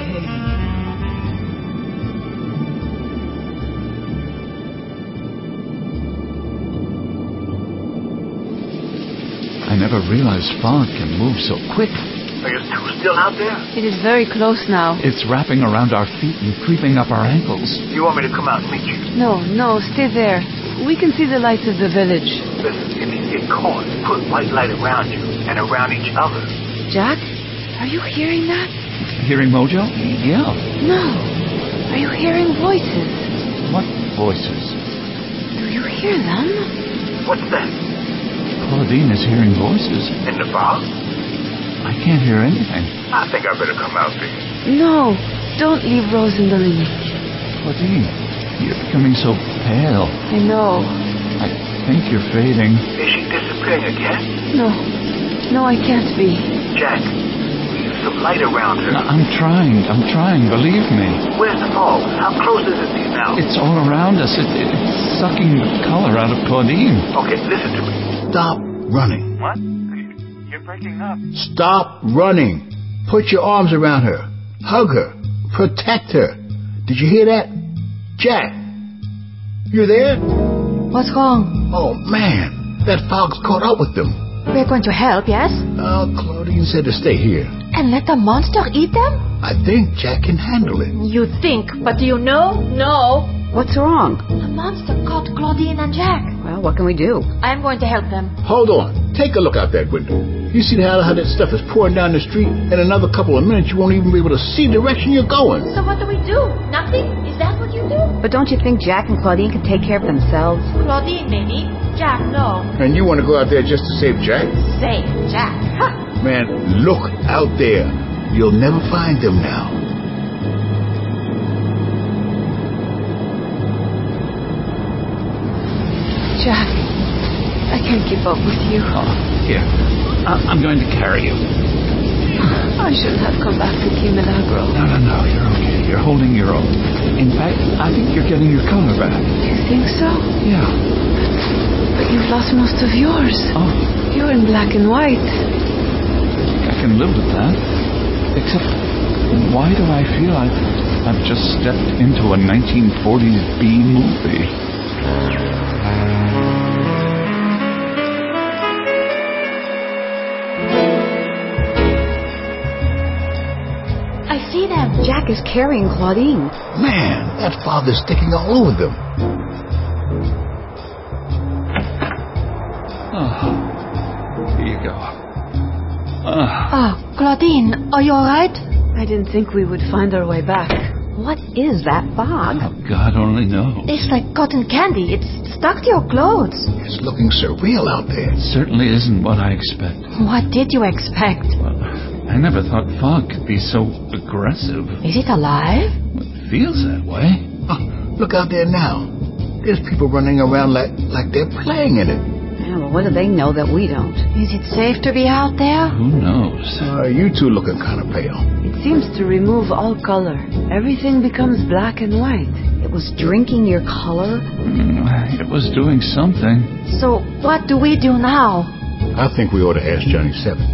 I never realized fog can move so quick. Are you two still out there? It is very close now. It's wrapping around our feet and creeping up our ankles. You want me to come out and meet you? No, stay there. We can see the lights of the village. Listen, if you get caught, put white light around you and around each other. Jack, are you hearing that? Hearing Mojo? Yeah. No. Are you hearing voices? What voices? Do you hear them? What's that? Claudine is hearing voices. In the fog? I can't hear anything. I think I better come out there. No, don't leave Rose in the lead. Claudine, you're becoming so pale. I know. I think you're fading. Is she disappearing again? No, I can't be. Jack, leave some light around her. I'm trying, believe me. Where's the fog? How close is it to you now? It's all around us. It's sucking the color out of Claudine. Okay, listen to me. Stop running. What? You're breaking up. Stop running. Put your arms around her. Hug her. Protect her. Did you hear that? Jack, you there? What's wrong? Oh, man. That fog's caught up with them. We're going to help, yes? Claudine said to stay here. And let the monster eat them? I think Jack can handle it. You think, but do you know? No. What's wrong? The monster caught Claudine and Jack. Well, what can we do? I'm going to help them. Hold on. Take a look out that window. You see how that stuff is pouring down the street? In another couple of minutes, you won't even be able to see the direction you're going. So what do we do? Nothing? Is that what you do? But don't you think Jack and Claudine can take care of themselves? Claudine, maybe. Jack, no. And you want to go out there just to save Jack? Save Jack? Huh. Man, look out there. You'll never find them now. Jack, I can't keep up with you. Oh, here. I'm going to carry you. I shouldn't have come back to Key Milagro. No, you're okay. You're holding your own. In fact, I think you're getting your color back. You think so? Yeah. But you've lost most of yours. Oh. You're in black and white. I can live with that. Except, why do I feel I've just stepped into a 1940s B movie? I see them. Jack is carrying Claudine. Man, that father's sticking all over them. Oh, here you go. Claudine, are you all right? I didn't think we would find our way back. What is that fog? Oh, God only knows. It's like cotton candy. It's stuck to your clothes. It's looking surreal out there. It certainly isn't what I expected. What did you expect? Well, I never thought fog could be so aggressive. Is it alive? It feels that way. Oh, look out there now. There's people running around like they're playing in it. Yeah, well, what do they know that we don't? Is it safe to be out there? Who knows? You two looking kind of pale. It seems to remove all color. Everything becomes black and white. It was drinking your color. It was doing something. So what do we do now? I think we ought to ask Johnny Seven.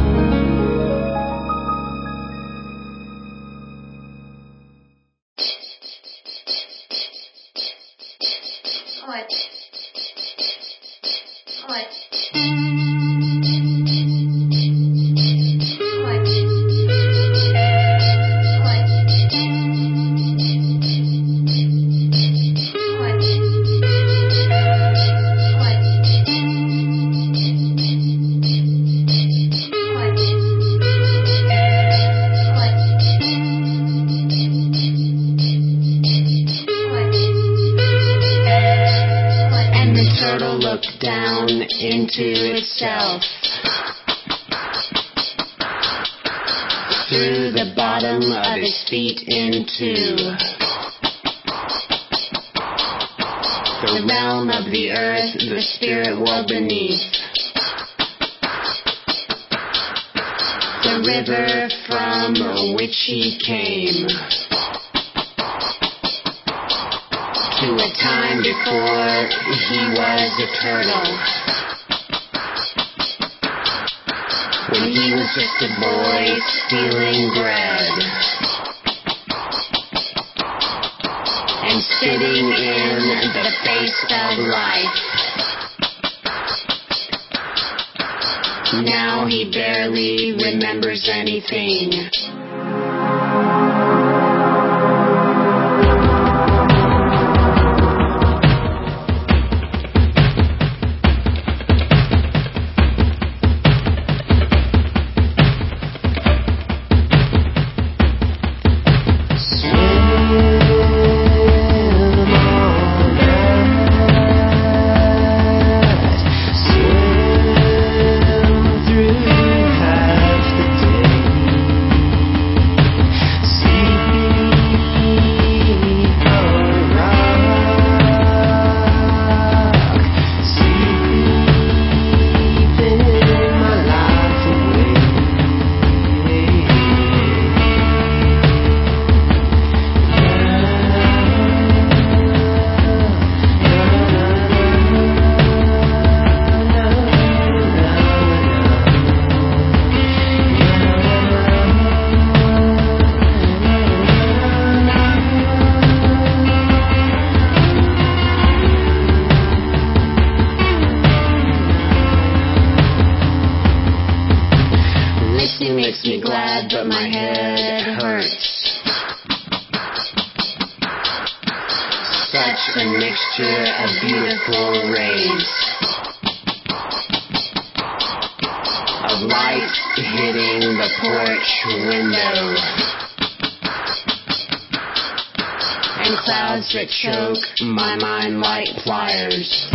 Into itself through the bottom of his feet into the realm of the earth, the spirit world beneath, the river from which he came, to a time before he was a turtle. When he was just a boy stealing bread and spitting in the face of life. Now he barely remembers anything. Makes me glad, but my head hurts. Such a mixture of beautiful rays, of light hitting the porch window, and clouds that choke my mind like pliers.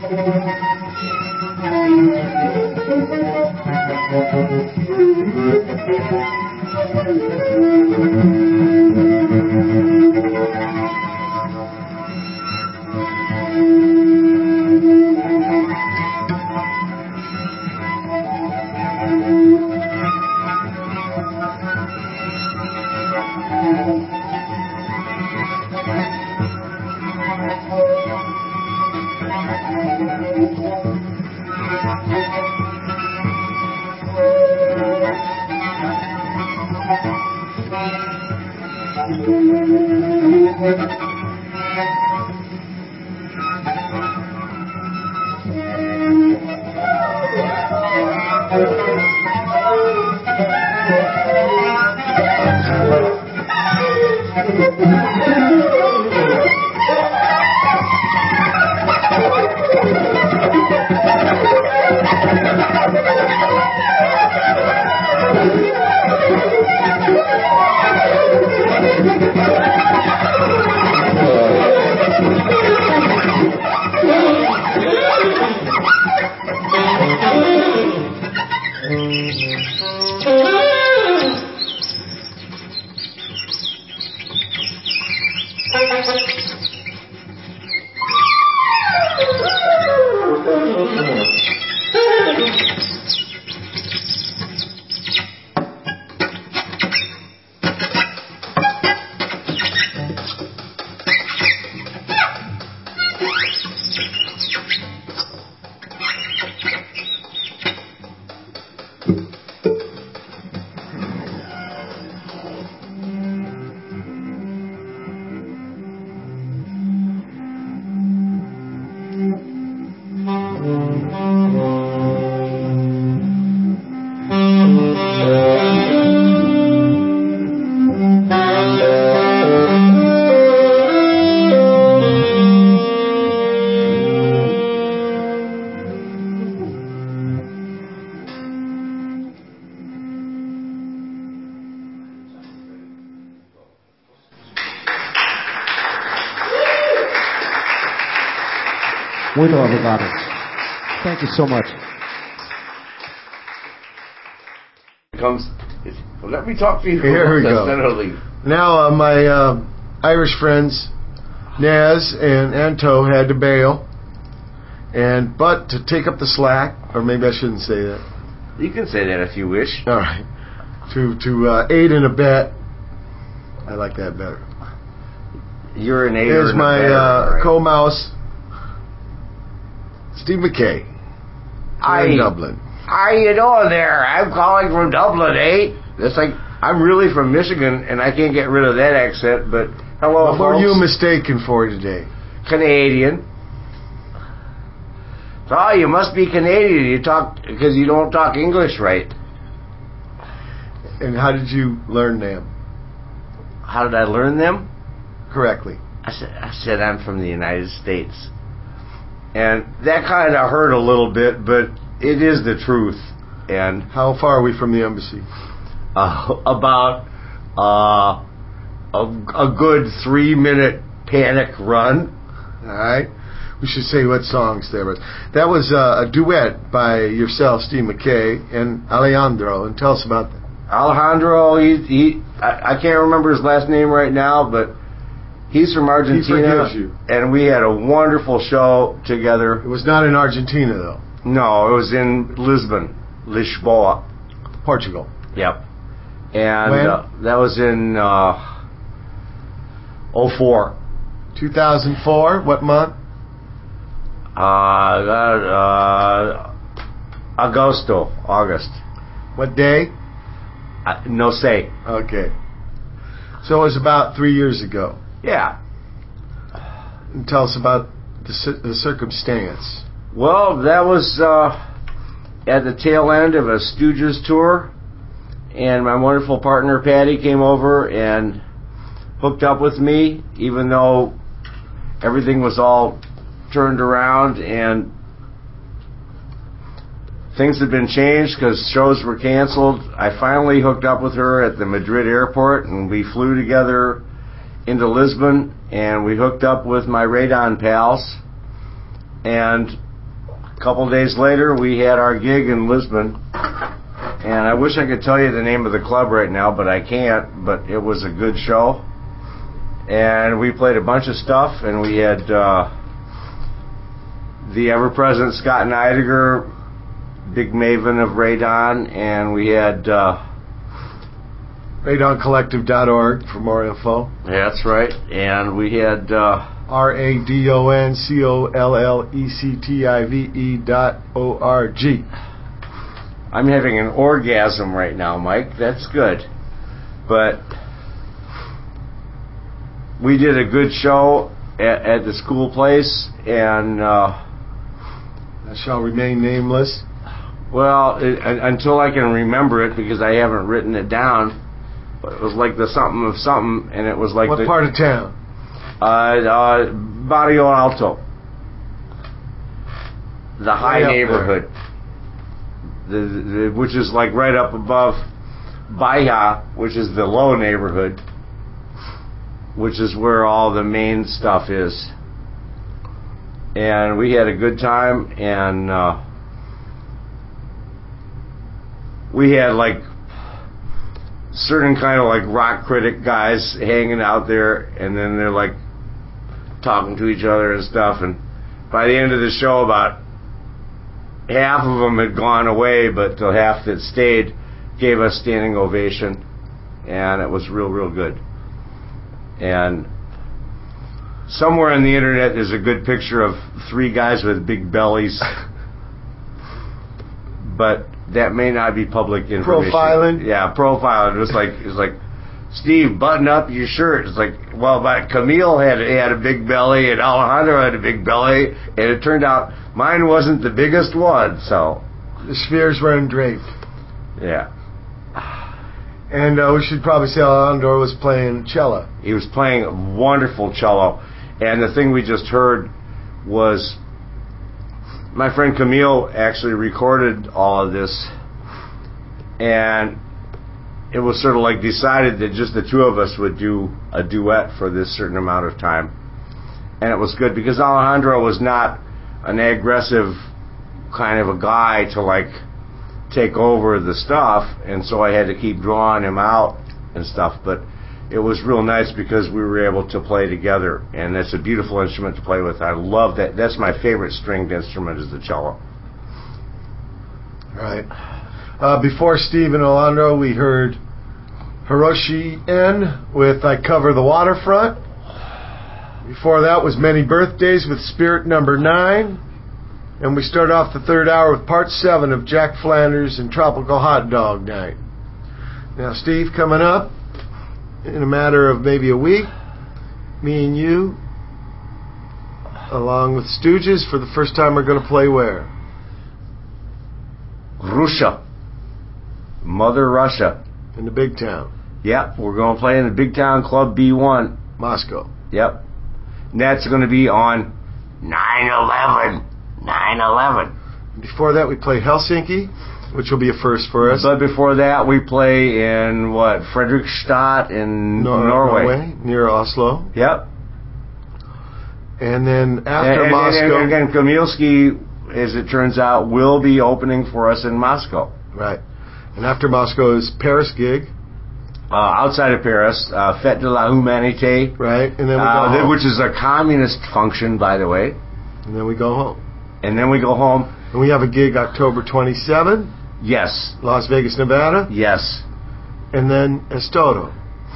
Muito obrigado. Thank you so much. Let me talk to you. Here we go. Now my Irish friends Naz and Anto had to bail, but to take up the slack, or maybe I shouldn't say that. You can say that if you wish. All right. To aid and abet. I like that better. You're an aider. Here's and my right. co-mouse, Steve McKay. In Dublin. How you doing there? I'm calling from Dublin, eh? It's like I'm really from Michigan, and I can't get rid of that accent. But hello, what were you mistaken for today? Canadian. So you must be Canadian. You talk because you don't talk English right. And how did you learn them? How did I learn them? Correctly. I said I'm from the United States. And that kind of hurt a little bit, but it is the truth. And how far are we from the embassy? About a good 3-minute panic run. All right. We should say what songs there was. That was a duet by yourself, Steve McKay, and Alejandro. And tell us about that. Alejandro, I can't remember his last name right now, but he's from Argentina. He forgives you. And we had a wonderful show together. It was not in Argentina, though. No, it was in Lisbon, Lisboa. Portugal. Yep. And that was in 2004. 2004? What month? August. What day? No say. Okay. So it was about 3 years ago. Yeah. And tell us about the circumstance. Well, that was at the tail end of a Stooges tour, and my wonderful partner Patty came over and hooked up with me, even though everything was all turned around and things had been changed because shows were canceled. I finally hooked up with her at the Madrid airport, and we flew together into Lisbon, and we hooked up with my radon pals, and A couple days later, we had our gig in Lisbon, and I wish I could tell you the name of the club right now, but I can't. But it was a good show, and we played a bunch of stuff, and we had the ever-present Scott Neidiger, big maven of Radon, and we had RadonCollective.org for more info. Yeah, that's right, and we had RadonCollective.org. I'm having an orgasm right now, Mike. That's good. But we did a good show at the school place, and that shall remain nameless. Well, until I can remember it, because I haven't written it down. But it was like the something of something, and it was like what part of town? Barrio Alto, the high neighborhood, which is like right up above Bahia, which is the low neighborhood, which is where all the main stuff is. And we had a good time, and we had like certain kind of like rock critic guys hanging out there, and then they're like talking to each other and stuff, and by the end of the show about half of them had gone away, but the half that stayed gave us standing ovation, and it was real good. And somewhere on the internet there's a good picture of 3 guys with big bellies, but that may not be public information. Profiling? Yeah, profiling. It was like, Steve, button up your shirt. It's like, well, but Camille had a big belly, and Alejandro had a big belly, and it turned out mine wasn't the biggest one, so. The spheres were draped. Yeah. And we should probably say Alejandro was playing cello. He was playing a wonderful cello, and the thing we just heard was my friend Camille actually recorded all of this, and it was sort of like decided that just the 2 of us would do a duet for this certain amount of time. And it was good because Alejandro was not an aggressive kind of a guy to like take over the stuff, and so I had to keep drawing him out and stuff, but it was real nice because we were able to play together, and it's a beautiful instrument to play with. I love that. That's my favorite stringed instrument, is the cello. Right. Before Steve and Alejandro, we heard Hiroshi N with I Cover the Waterfront. Before that was Many Birthdays with Spirit Number 9. And we start off the 3rd hour with part 7 of Jack Flanders and Tropical Hot Dog Night. Now, Steve, coming up in a matter of maybe a week, me and you, along with Stooges, for the first time are going to play where? Russia. Mother Russia. In the big town. Yep, we're going to play in the big town club B1. Moscow. Yep. And that's going to be on 9/11. 9/11. Before that, we play Helsinki, which will be a first for us. But before that, we play in, Fredrikstad in Norway. Near Oslo. Yep. And then after Moscow... And again, Kamilski, as it turns out, will be opening for us in Moscow. Right. And after Moscow is Paris gig. Outside of Paris, Fête de la Humanité. Right. And then we go home. Which is a communist function, by the way. And then we go home. And then we go home. And we have a gig October 27. Yes. Las Vegas, Nevada. Yes. And then Estodo.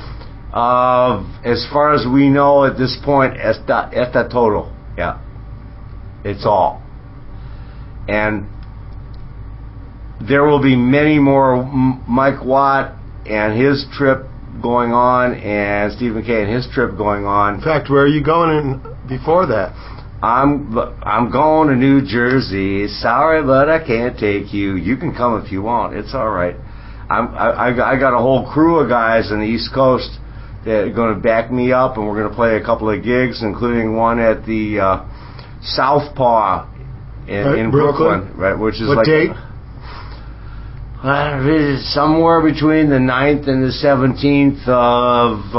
As far as we know at this point, Esta Todo. Yeah. It's all. And there will be many more Mike Watt and his trip going on, and Steve McKay and his trip going on. In fact, where are you going in before that? I'm going to New Jersey. Sorry, but I can't take you. You can come if you want. It's all right. I got a whole crew of guys on the East Coast that are going to back me up, and we're going to play a couple of gigs, including one at the Southpaw in Brooklyn, right? Which is what date? Somewhere between the 9th and the 17th of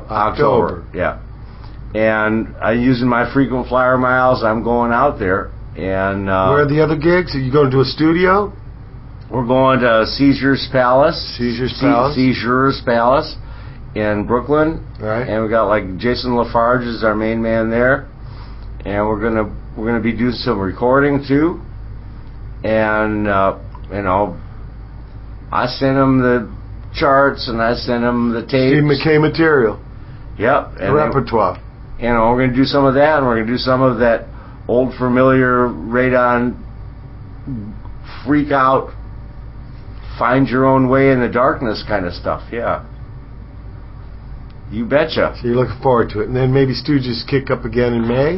October. Yeah. And using my frequent flyer miles, I'm going out there, And where are the other gigs? Are you going to a studio? We're going to Seizures Palace. Seizures Palace in Brooklyn. Right. And we got like Jason Lafarge is our main man there, and we're gonna be doing some recording too. And you know, I sent him the charts and I sent him the tapes. Steve McKay material. Yep. And repertoire. You know, we're gonna do some of that, and we're gonna do some of that old familiar radon freak out, find your own way in the darkness kind of stuff. Yeah. You betcha. So you're looking forward to it. And then maybe Stooges kick up again in May?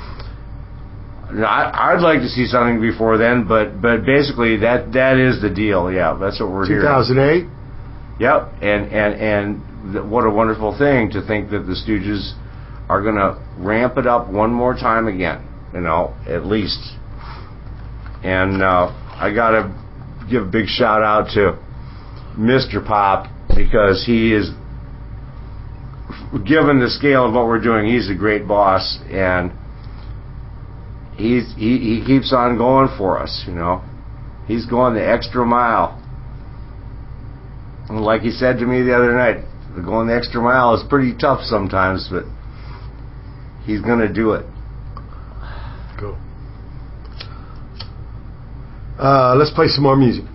I'd like to see something before then, but basically that is the deal. Yeah, that's what we're 2008? Hearing. Yep. And what a wonderful thing to think that the Stooges are going to ramp it up one more time again, you know, at least. And I got to give a big shout out to Mr. Pop, because he is, given the scale of what we're doing, he's a great boss, and he keeps on going for us, you know. He's going the extra mile. And like he said to me the other night, going the extra mile is pretty tough sometimes, but he's going to do it. Cool. Let's play some more music.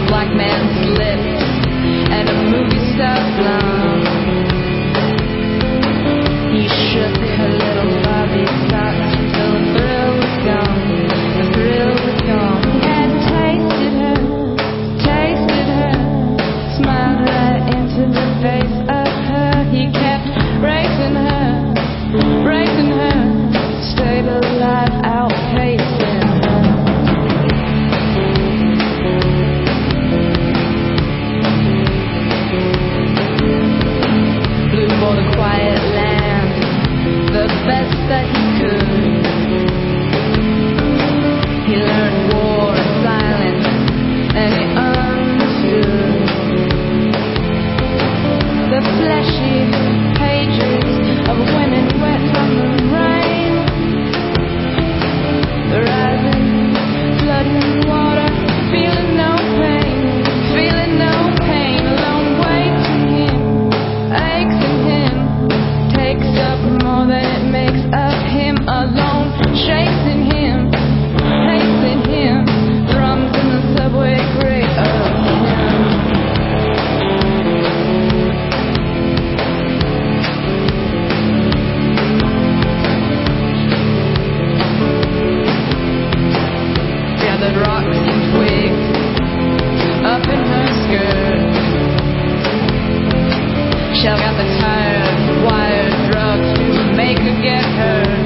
black man's lips and a movie star blonde. He shook her little Barbie socks till the thrill was gone. The thrill was gone. He had tasted her, smiled right into the face of her. He kept racing her, stayed alive, outpacing her. Flew for the quiet land, the best that he could. He learned war and silence, and he understood the fleshy pages of women wet from the rain, the rising flood and water, feeling no pain, alone waiting him, aches in him, takes up more than it makes of him, alone shakes in him, hates in him, drums in the subway grate of him. Gathered rocks and twigs up in her skirt. Shell got the tired, wired drugs to make her get hurt.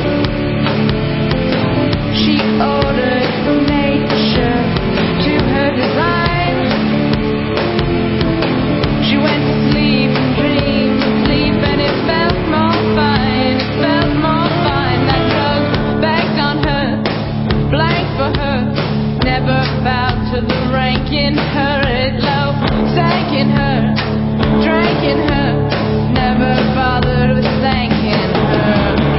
She ordered nature to her design. She went to sleep and dreamed sleep, and it felt more fine. That drug bagged on her, blank for her, never bowed to the rank in her. It low sank in her, drank in her, never bothered with thanking her.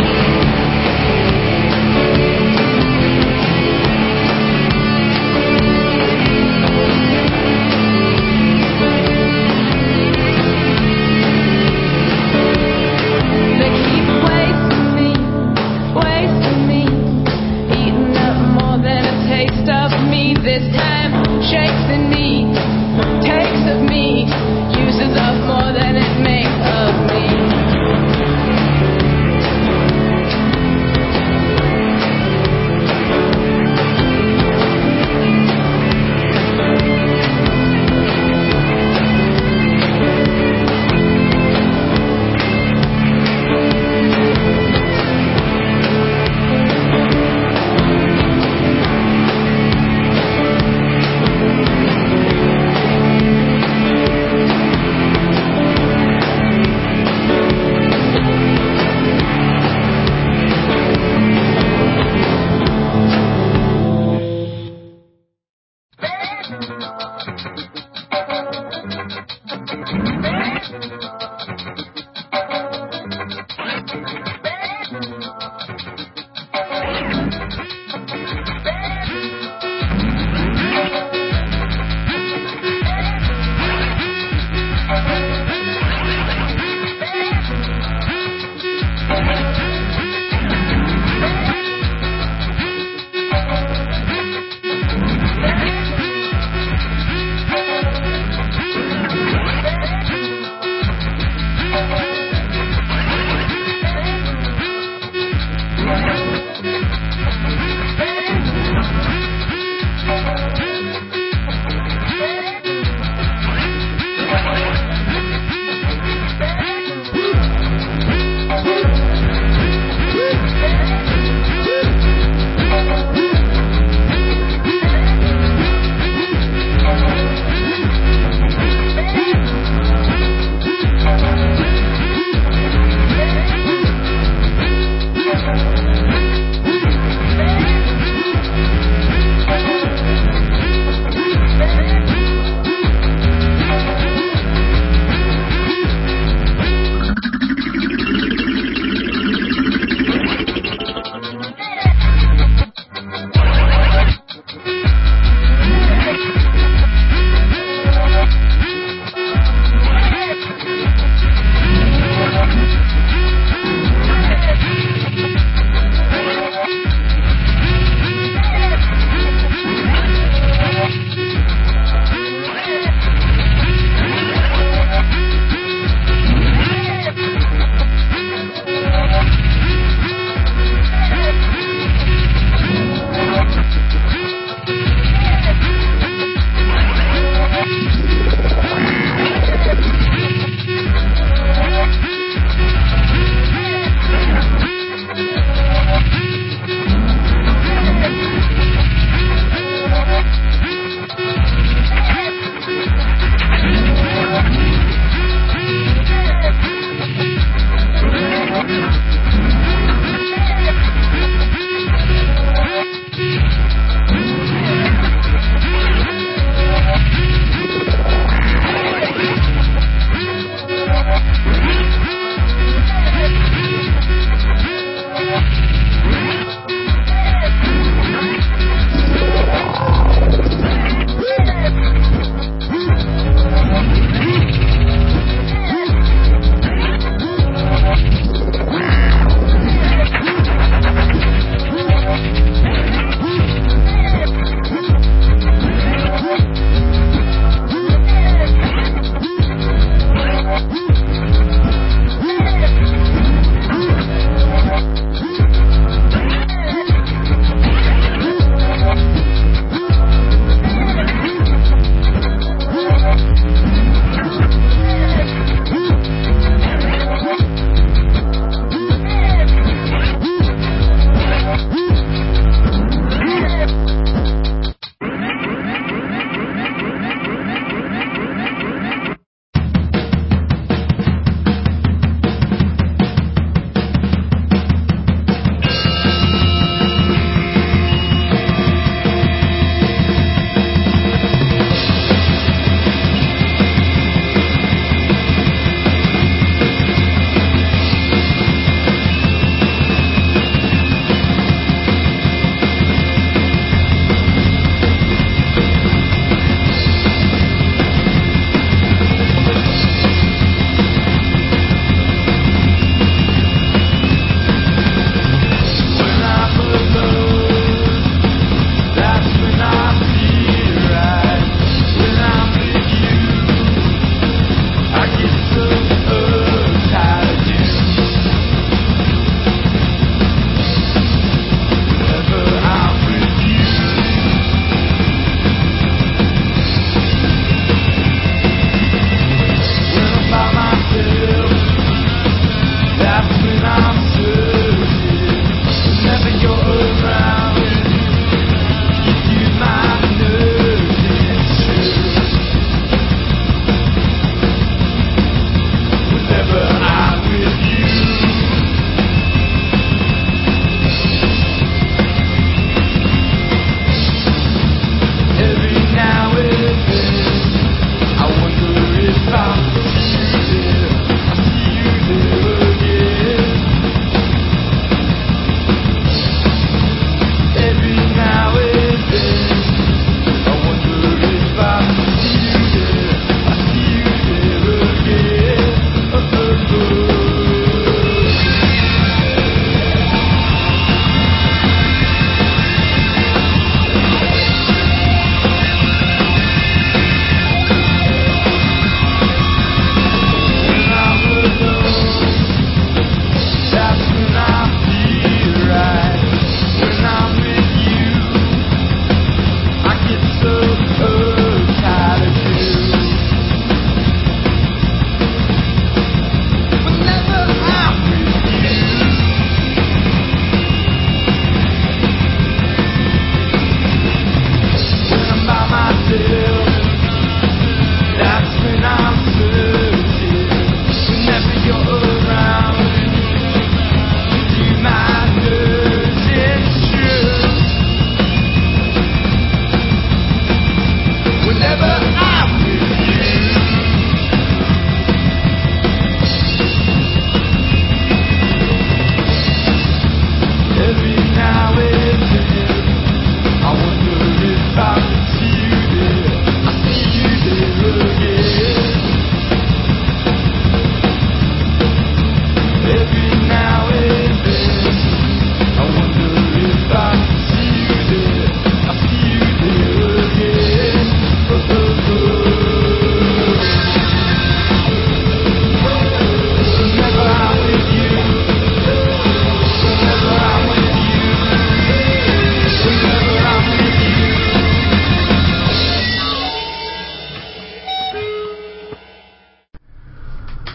They keep wasting me, eating up more than a taste of me. This time shakes in me, takes of me, uses up more than it makes of me.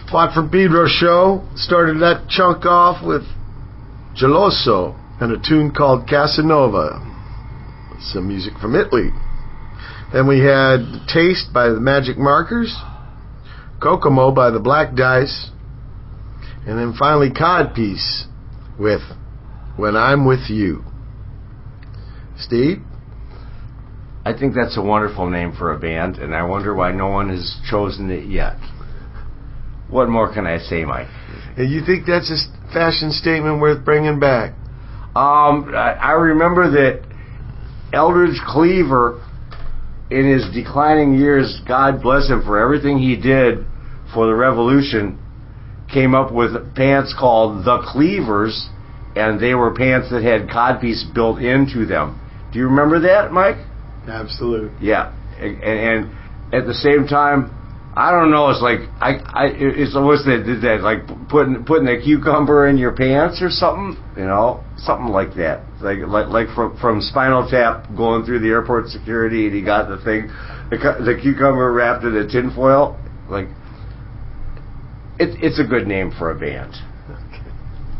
Watt from Pedro show. Started that chunk off with Geloso and a tune called Casanova. Some music from Italy. Then we had Taste by the Magic Markers, Kokomo by the Black Dice, and then finally Codpiece with When I'm With You. Steve? I think that's a wonderful name for a band, and I wonder why no one has chosen it yet. What more can I say, Mike? Hey, you think that's a fashion statement worth bringing back? I remember that Eldridge Cleaver, in his declining years, God bless him for everything he did for the Revolution, came up with pants called the Cleavers, and they were pants that had codpiece built into them. Do you remember that, Mike? Absolutely. Yeah, and at the same time, I don't know. It's like it's almost that like putting a cucumber in your pants or something, something like that. Like from Spinal Tap going through the airport security, and he got the thing, the cucumber wrapped in a tinfoil. Like it's a good name for a band. Okay.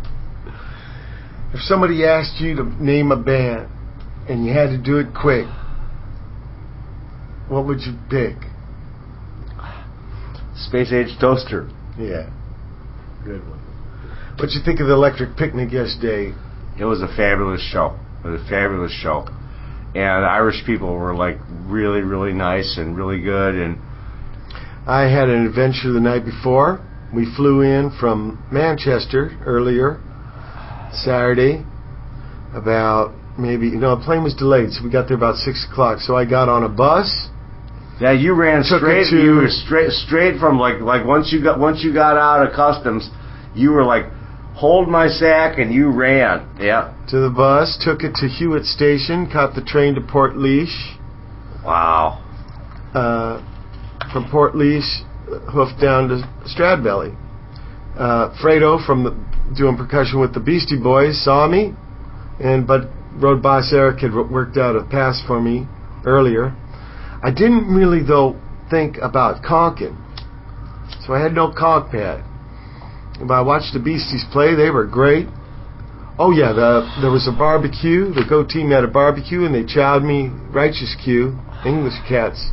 If somebody asked you to name a band and you had to do it quick, what would you pick? Space Age Toaster. Yeah, good one. What'd you think of the Electric Picnic yesterday? It was a fabulous show. And the Irish people were like really, really nice and really good. And I had an adventure the night before. We flew in from Manchester earlier Saturday. About the plane was delayed, so we got there about 6 o'clock. So I got on a bus. Yeah, you ran straight. You were straight from like once you got out of customs, you were like, hold my sack, and you ran. Yeah. To the bus, took it to Hewitt Station, caught the train to Port Leash. Wow. From Port Leash, hoofed down to Stradbelly. Fredo doing percussion with the Beastie Boys saw me, but road boss Eric had worked out a pass for me earlier. I didn't really, though, think about conking, so I had no conk pad. But I watched the Beasties play. They were great. Oh, yeah, there was a barbecue. The Go team had a barbecue, and they chowed me Righteous Q, English Cats.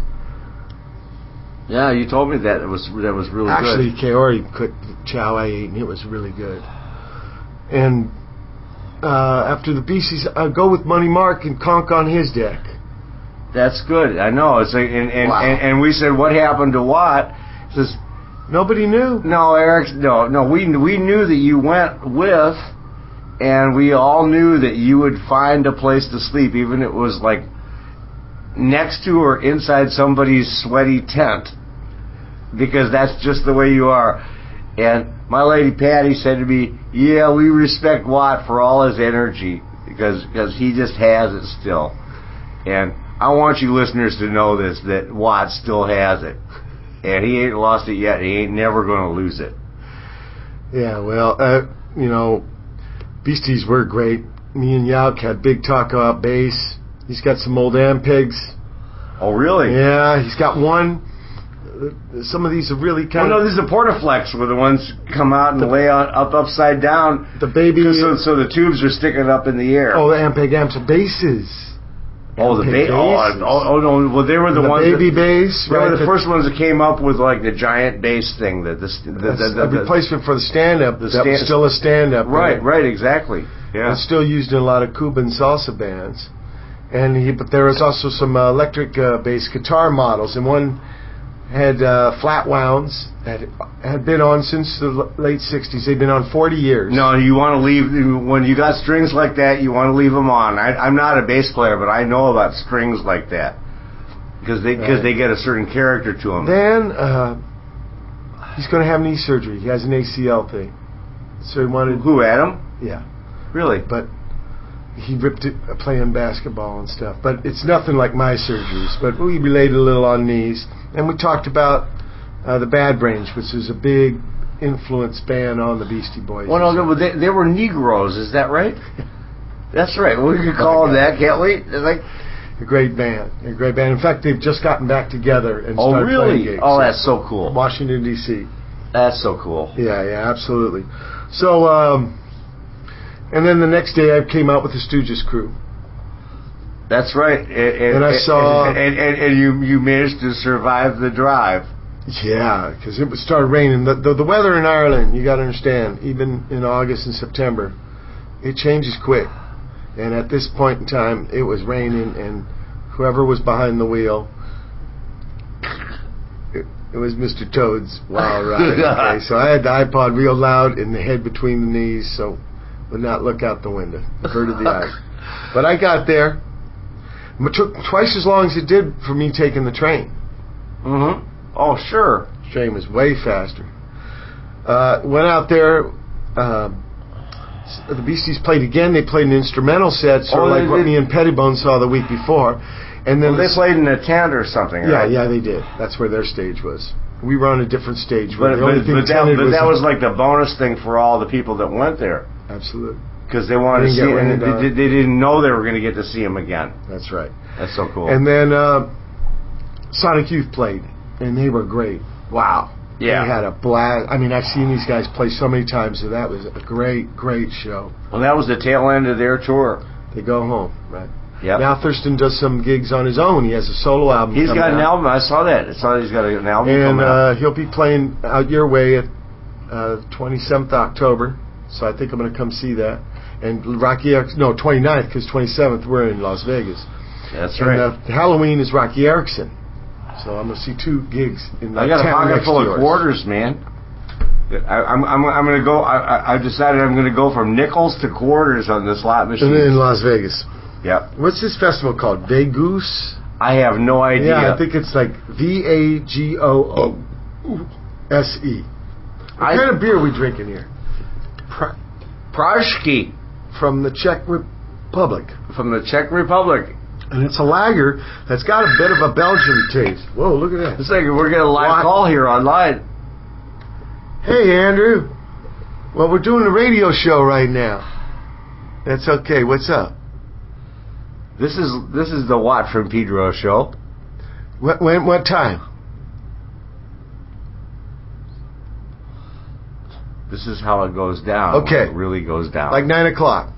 Yeah, you told me that. It was really good. Actually, Kaori cooked the chow I ate, and it was really good. And after the Beasties, I'd go with Money Mark and conk on his deck. That's good. I know. It's like, Wow. and we said, what happened to Watt? He says, nobody knew. No, Eric. No. We knew that you went with, and we all knew that you would find a place to sleep, even if it was like next to or inside somebody's sweaty tent, because that's just the way you are. And my lady Patty said to me, "Yeah, we respect Watt for all his energy because he just has it still." And I want you listeners to know this, that Watt still has it. And he ain't lost it yet. He ain't never going to lose it. Yeah, well, Beasties were great. Me and Yauk had big talk about bass. He's got some old Ampegs. Oh, really? Yeah, he's got one. Some of these are really kind of... Oh, no, these are Portaflex, where the ones come out and lay upside down. The baby... So the tubes are sticking up in the air. Oh, the Ampeg amps are basses. Oh, the bass. Oh, no. Well, they were the ones. Baby bass. They were the first ones that came up with like the giant bass thing. The replacement for the stand-up. That was still a stand-up. Right, exactly. Yeah. It's still used in a lot of Cuban salsa bands. But there was also some electric bass guitar models, and one had flat wounds that had been on since the late 60s. They've been on 40 years. No, you want to leave, when you got strings like that, you want to leave them on. I'm not a bass player, but I know about strings like that because they get a certain character to them. Then he's going to have knee surgery. He has an ACL thing. So he wanted... Who, Adam? Yeah. Really? But he ripped it playing basketball and stuff. But it's nothing like my surgeries. But we related a little on knees. And we talked about the Bad Brains, which is a big influence band on the Beastie Boys. Well, no, they were Negroes, is that right? That's right. We could call them that, can't we? Like a great band. In fact, they've just gotten back together and started playing gigs. Oh, that's so cool. Washington, D.C. That's so cool. Yeah, absolutely. So, and then the next day I came out with the Stooges crew. That's right. And I saw... And you managed to survive the drive. Yeah, because it started raining. The weather in Ireland, you got to understand, even in August and September, it changes quick. And at this point in time, it was raining, and whoever was behind the wheel, it was Mr. Toad's wild ride. Okay, so I had the iPod real loud in the head between the knees, so would not look out the window. Averted the eyes. But I got there. It took twice as long as it did for me taking the train. Mm-hmm. Oh, sure. The train was way faster. Went out there. The Beasties played again. They played an instrumental set, sort of like what me and Pettibone saw the week before. And then they played in a tent or something, right? Yeah, they did. That's where their stage was. We were on a different stage. But that was like the bonus thing for all the people that went there. Absolutely. Because they wanted to see him, and they didn't know they were going to get to see him again. That's right. That's so cool. And then Sonic Youth played, and they were great. Wow. Yeah. They had a blast. I mean, I've seen these guys play so many times, so that was a great show. Well, that was the tail end of their tour. They go home, right? Yeah. Now Thurston does some gigs on his own. He has a solo album. He's got an album. I saw that. He's got an album coming out. And he'll be playing out your way at 27th October. So I think I'm going to come see that. And 29th, because 27th we're in Las Vegas. That's right. And Halloween is Rocky Erickson. So I'm going to see 2 gigs in the I got a pocket full of quarters, man. I'm going to go. I've decided I'm going to go from nickels to quarters on this slot machine. In Las Vegas. Yep. What's this festival called? Vegoose? I have no idea. Yeah, I think it's like VAGOOSE. What kind of beer are we drinking here? Prashki. From the Czech Republic. From the Czech Republic. And it's a lager that's got a bit of a Belgian taste. Whoa, look at that. It's like we're getting a live call here online. Hey, Andrew. Well, we're doing a radio show right now. That's okay. What's up? This is the Watt from Pedro show. What time? This is how it goes down. Okay. It really goes down. Like 9 o'clock.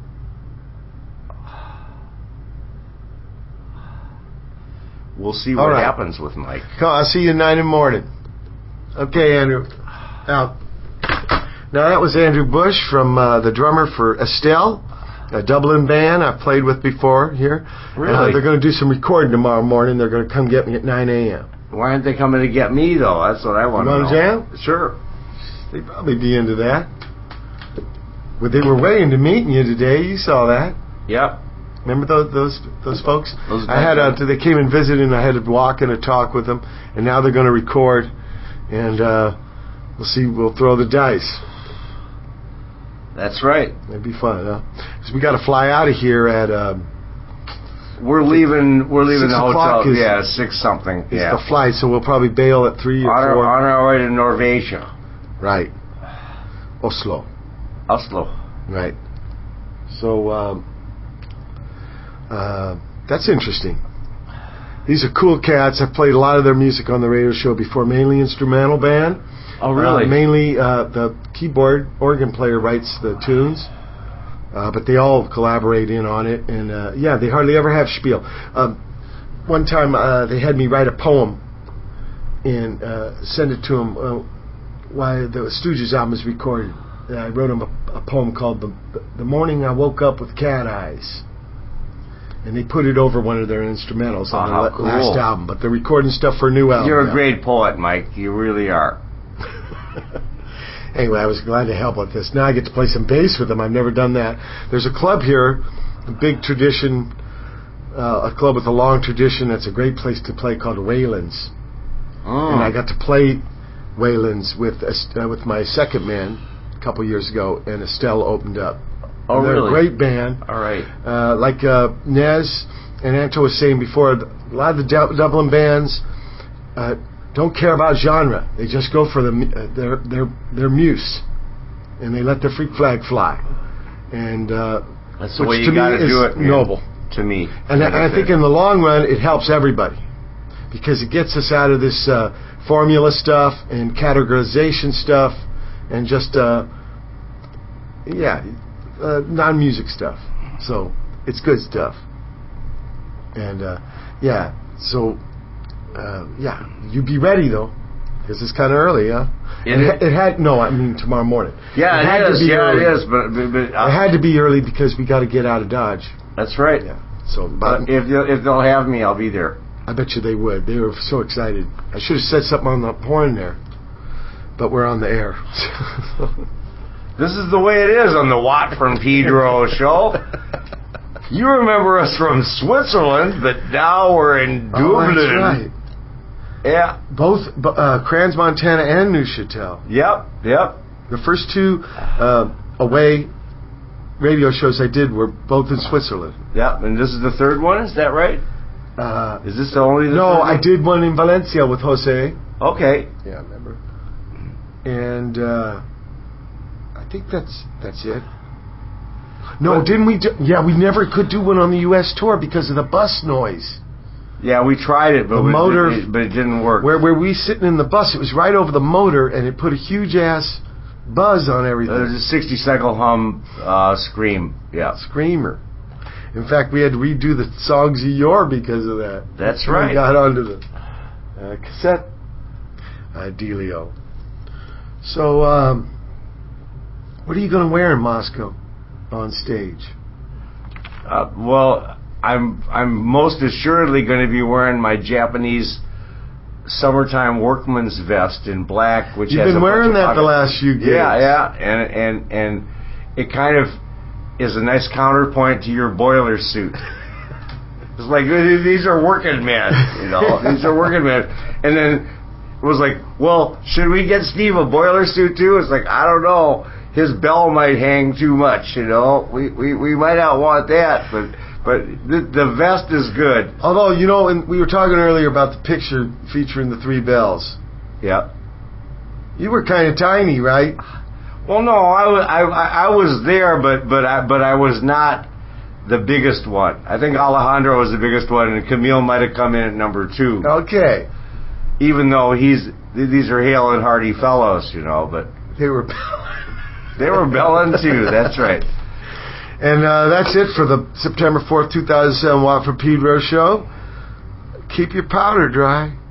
We'll see what happens with Mike. I'll see you at 9 in the morning. Okay, Andrew. Now that was Andrew Bush from the drummer for Estelle, a Dublin band I've played with before here. Really? They're going to do some recording tomorrow morning. They're going to come get me at 9 a.m. Why aren't they coming to get me, though? That's what I want to know. You want to jam? Sure. They'd probably be into that. But they were way into meeting you today. You saw that. Yep. Remember those folks? They came and visited, and I had to walk in and talk with them. And now they're going to record, and we'll see. We'll throw the dice. That's right. It'd be fun, huh? Because we got to fly out of here at. We're leaving the hotel. 6 something. It's the flight, so we'll probably bail at 3 or 4. On our way to Norvegia. Right. Oslo. Right. So that's interesting. These are cool cats. I've played a lot of their music on the radio show before, mainly instrumental band. Oh, really? Mainly the keyboard organ player writes the tunes, but they all collaborate in on it. And they hardly ever have spiel. One time they had me write a poem and send it to them while the Stooges album was recorded. I wrote them a poem called The Morning I Woke Up with Cat Eyes. And they put it over one of their instrumentals on the last album. But they're recording stuff for a new album. You're a great poet, Mike. You really are. Anyway, I was glad to help with this. Now I get to play some bass with them. I've never done that. There's a club here, a big tradition, a club with a long tradition that's a great place to play called Wayland's. And I got to play Wayland's with my second man a couple years ago, and Estelle opened up. Oh, they're really? a great band. All right. Like Nez and Anto was saying before, a lot of the Dublin bands don't care about genre. They just go for their muse, and they let their freak flag fly. And that's the way you got to do it, man. Noble to me. And I think in the long run, it helps everybody. because it gets us out of this formula stuff and categorization stuff and just non-music stuff. So it's good stuff. And you be ready though, because it's kind of early, huh? It had tomorrow morning. Yeah, it is. Early. It is. But it had to be early because we got to get out of Dodge. That's right. Yeah. So, but if they'll have me, I'll be there. I bet you they would. They were so excited. I should have said something on the horn there, but we're on the air. This is the way it is on the Watt from Pedro show. You remember us from Switzerland, but now we're in Dublin. That's right. Yeah. Both Crans Montana and Neuchâtel. Yep. The first two away radio shows I did were both in Switzerland. Yep, and this is the third one, is that right? Is this only the No, third I did one in Valencia with Jose. Okay. Yeah, I remember. And I think that's it. No, didn't we we never could do one on the U.S. tour because of the bus noise. Yeah, we tried it, but it didn't work. Where we sitting in the bus, it was right over the motor, and it put a huge ass buzz on everything. There's a 60-second hum scream. Yeah. Screamer. In fact, we had to redo the Songs of Yore because of that. That's right. We got onto the cassette dealio. So, what are you going to wear in Moscow on stage? Well, I'm most assuredly going to be wearing my Japanese summertime workman's vest in black, which you've has been wearing that the last few gigs. Yeah, and it kind of is a nice counterpoint to your boiler suit. It's like, these are working men, these are working men. And then it was like, well, should we get Steve a boiler suit too? It's like, I don't know, his bell might hang too much, we might not want that, but the vest is good. Although, and we were talking earlier about the picture featuring the 3 bells. Yeah. You were kind of tiny, right? Well, no, I was there, but I was not the biggest one. I think Alejandro was the biggest one, and Camille might have come in at number 2. Okay. Even though these are hale and hearty fellows, but they were belling too. That's right. And that's it for the September 4th, 2007 Watt from Pedro show. Keep your powder dry.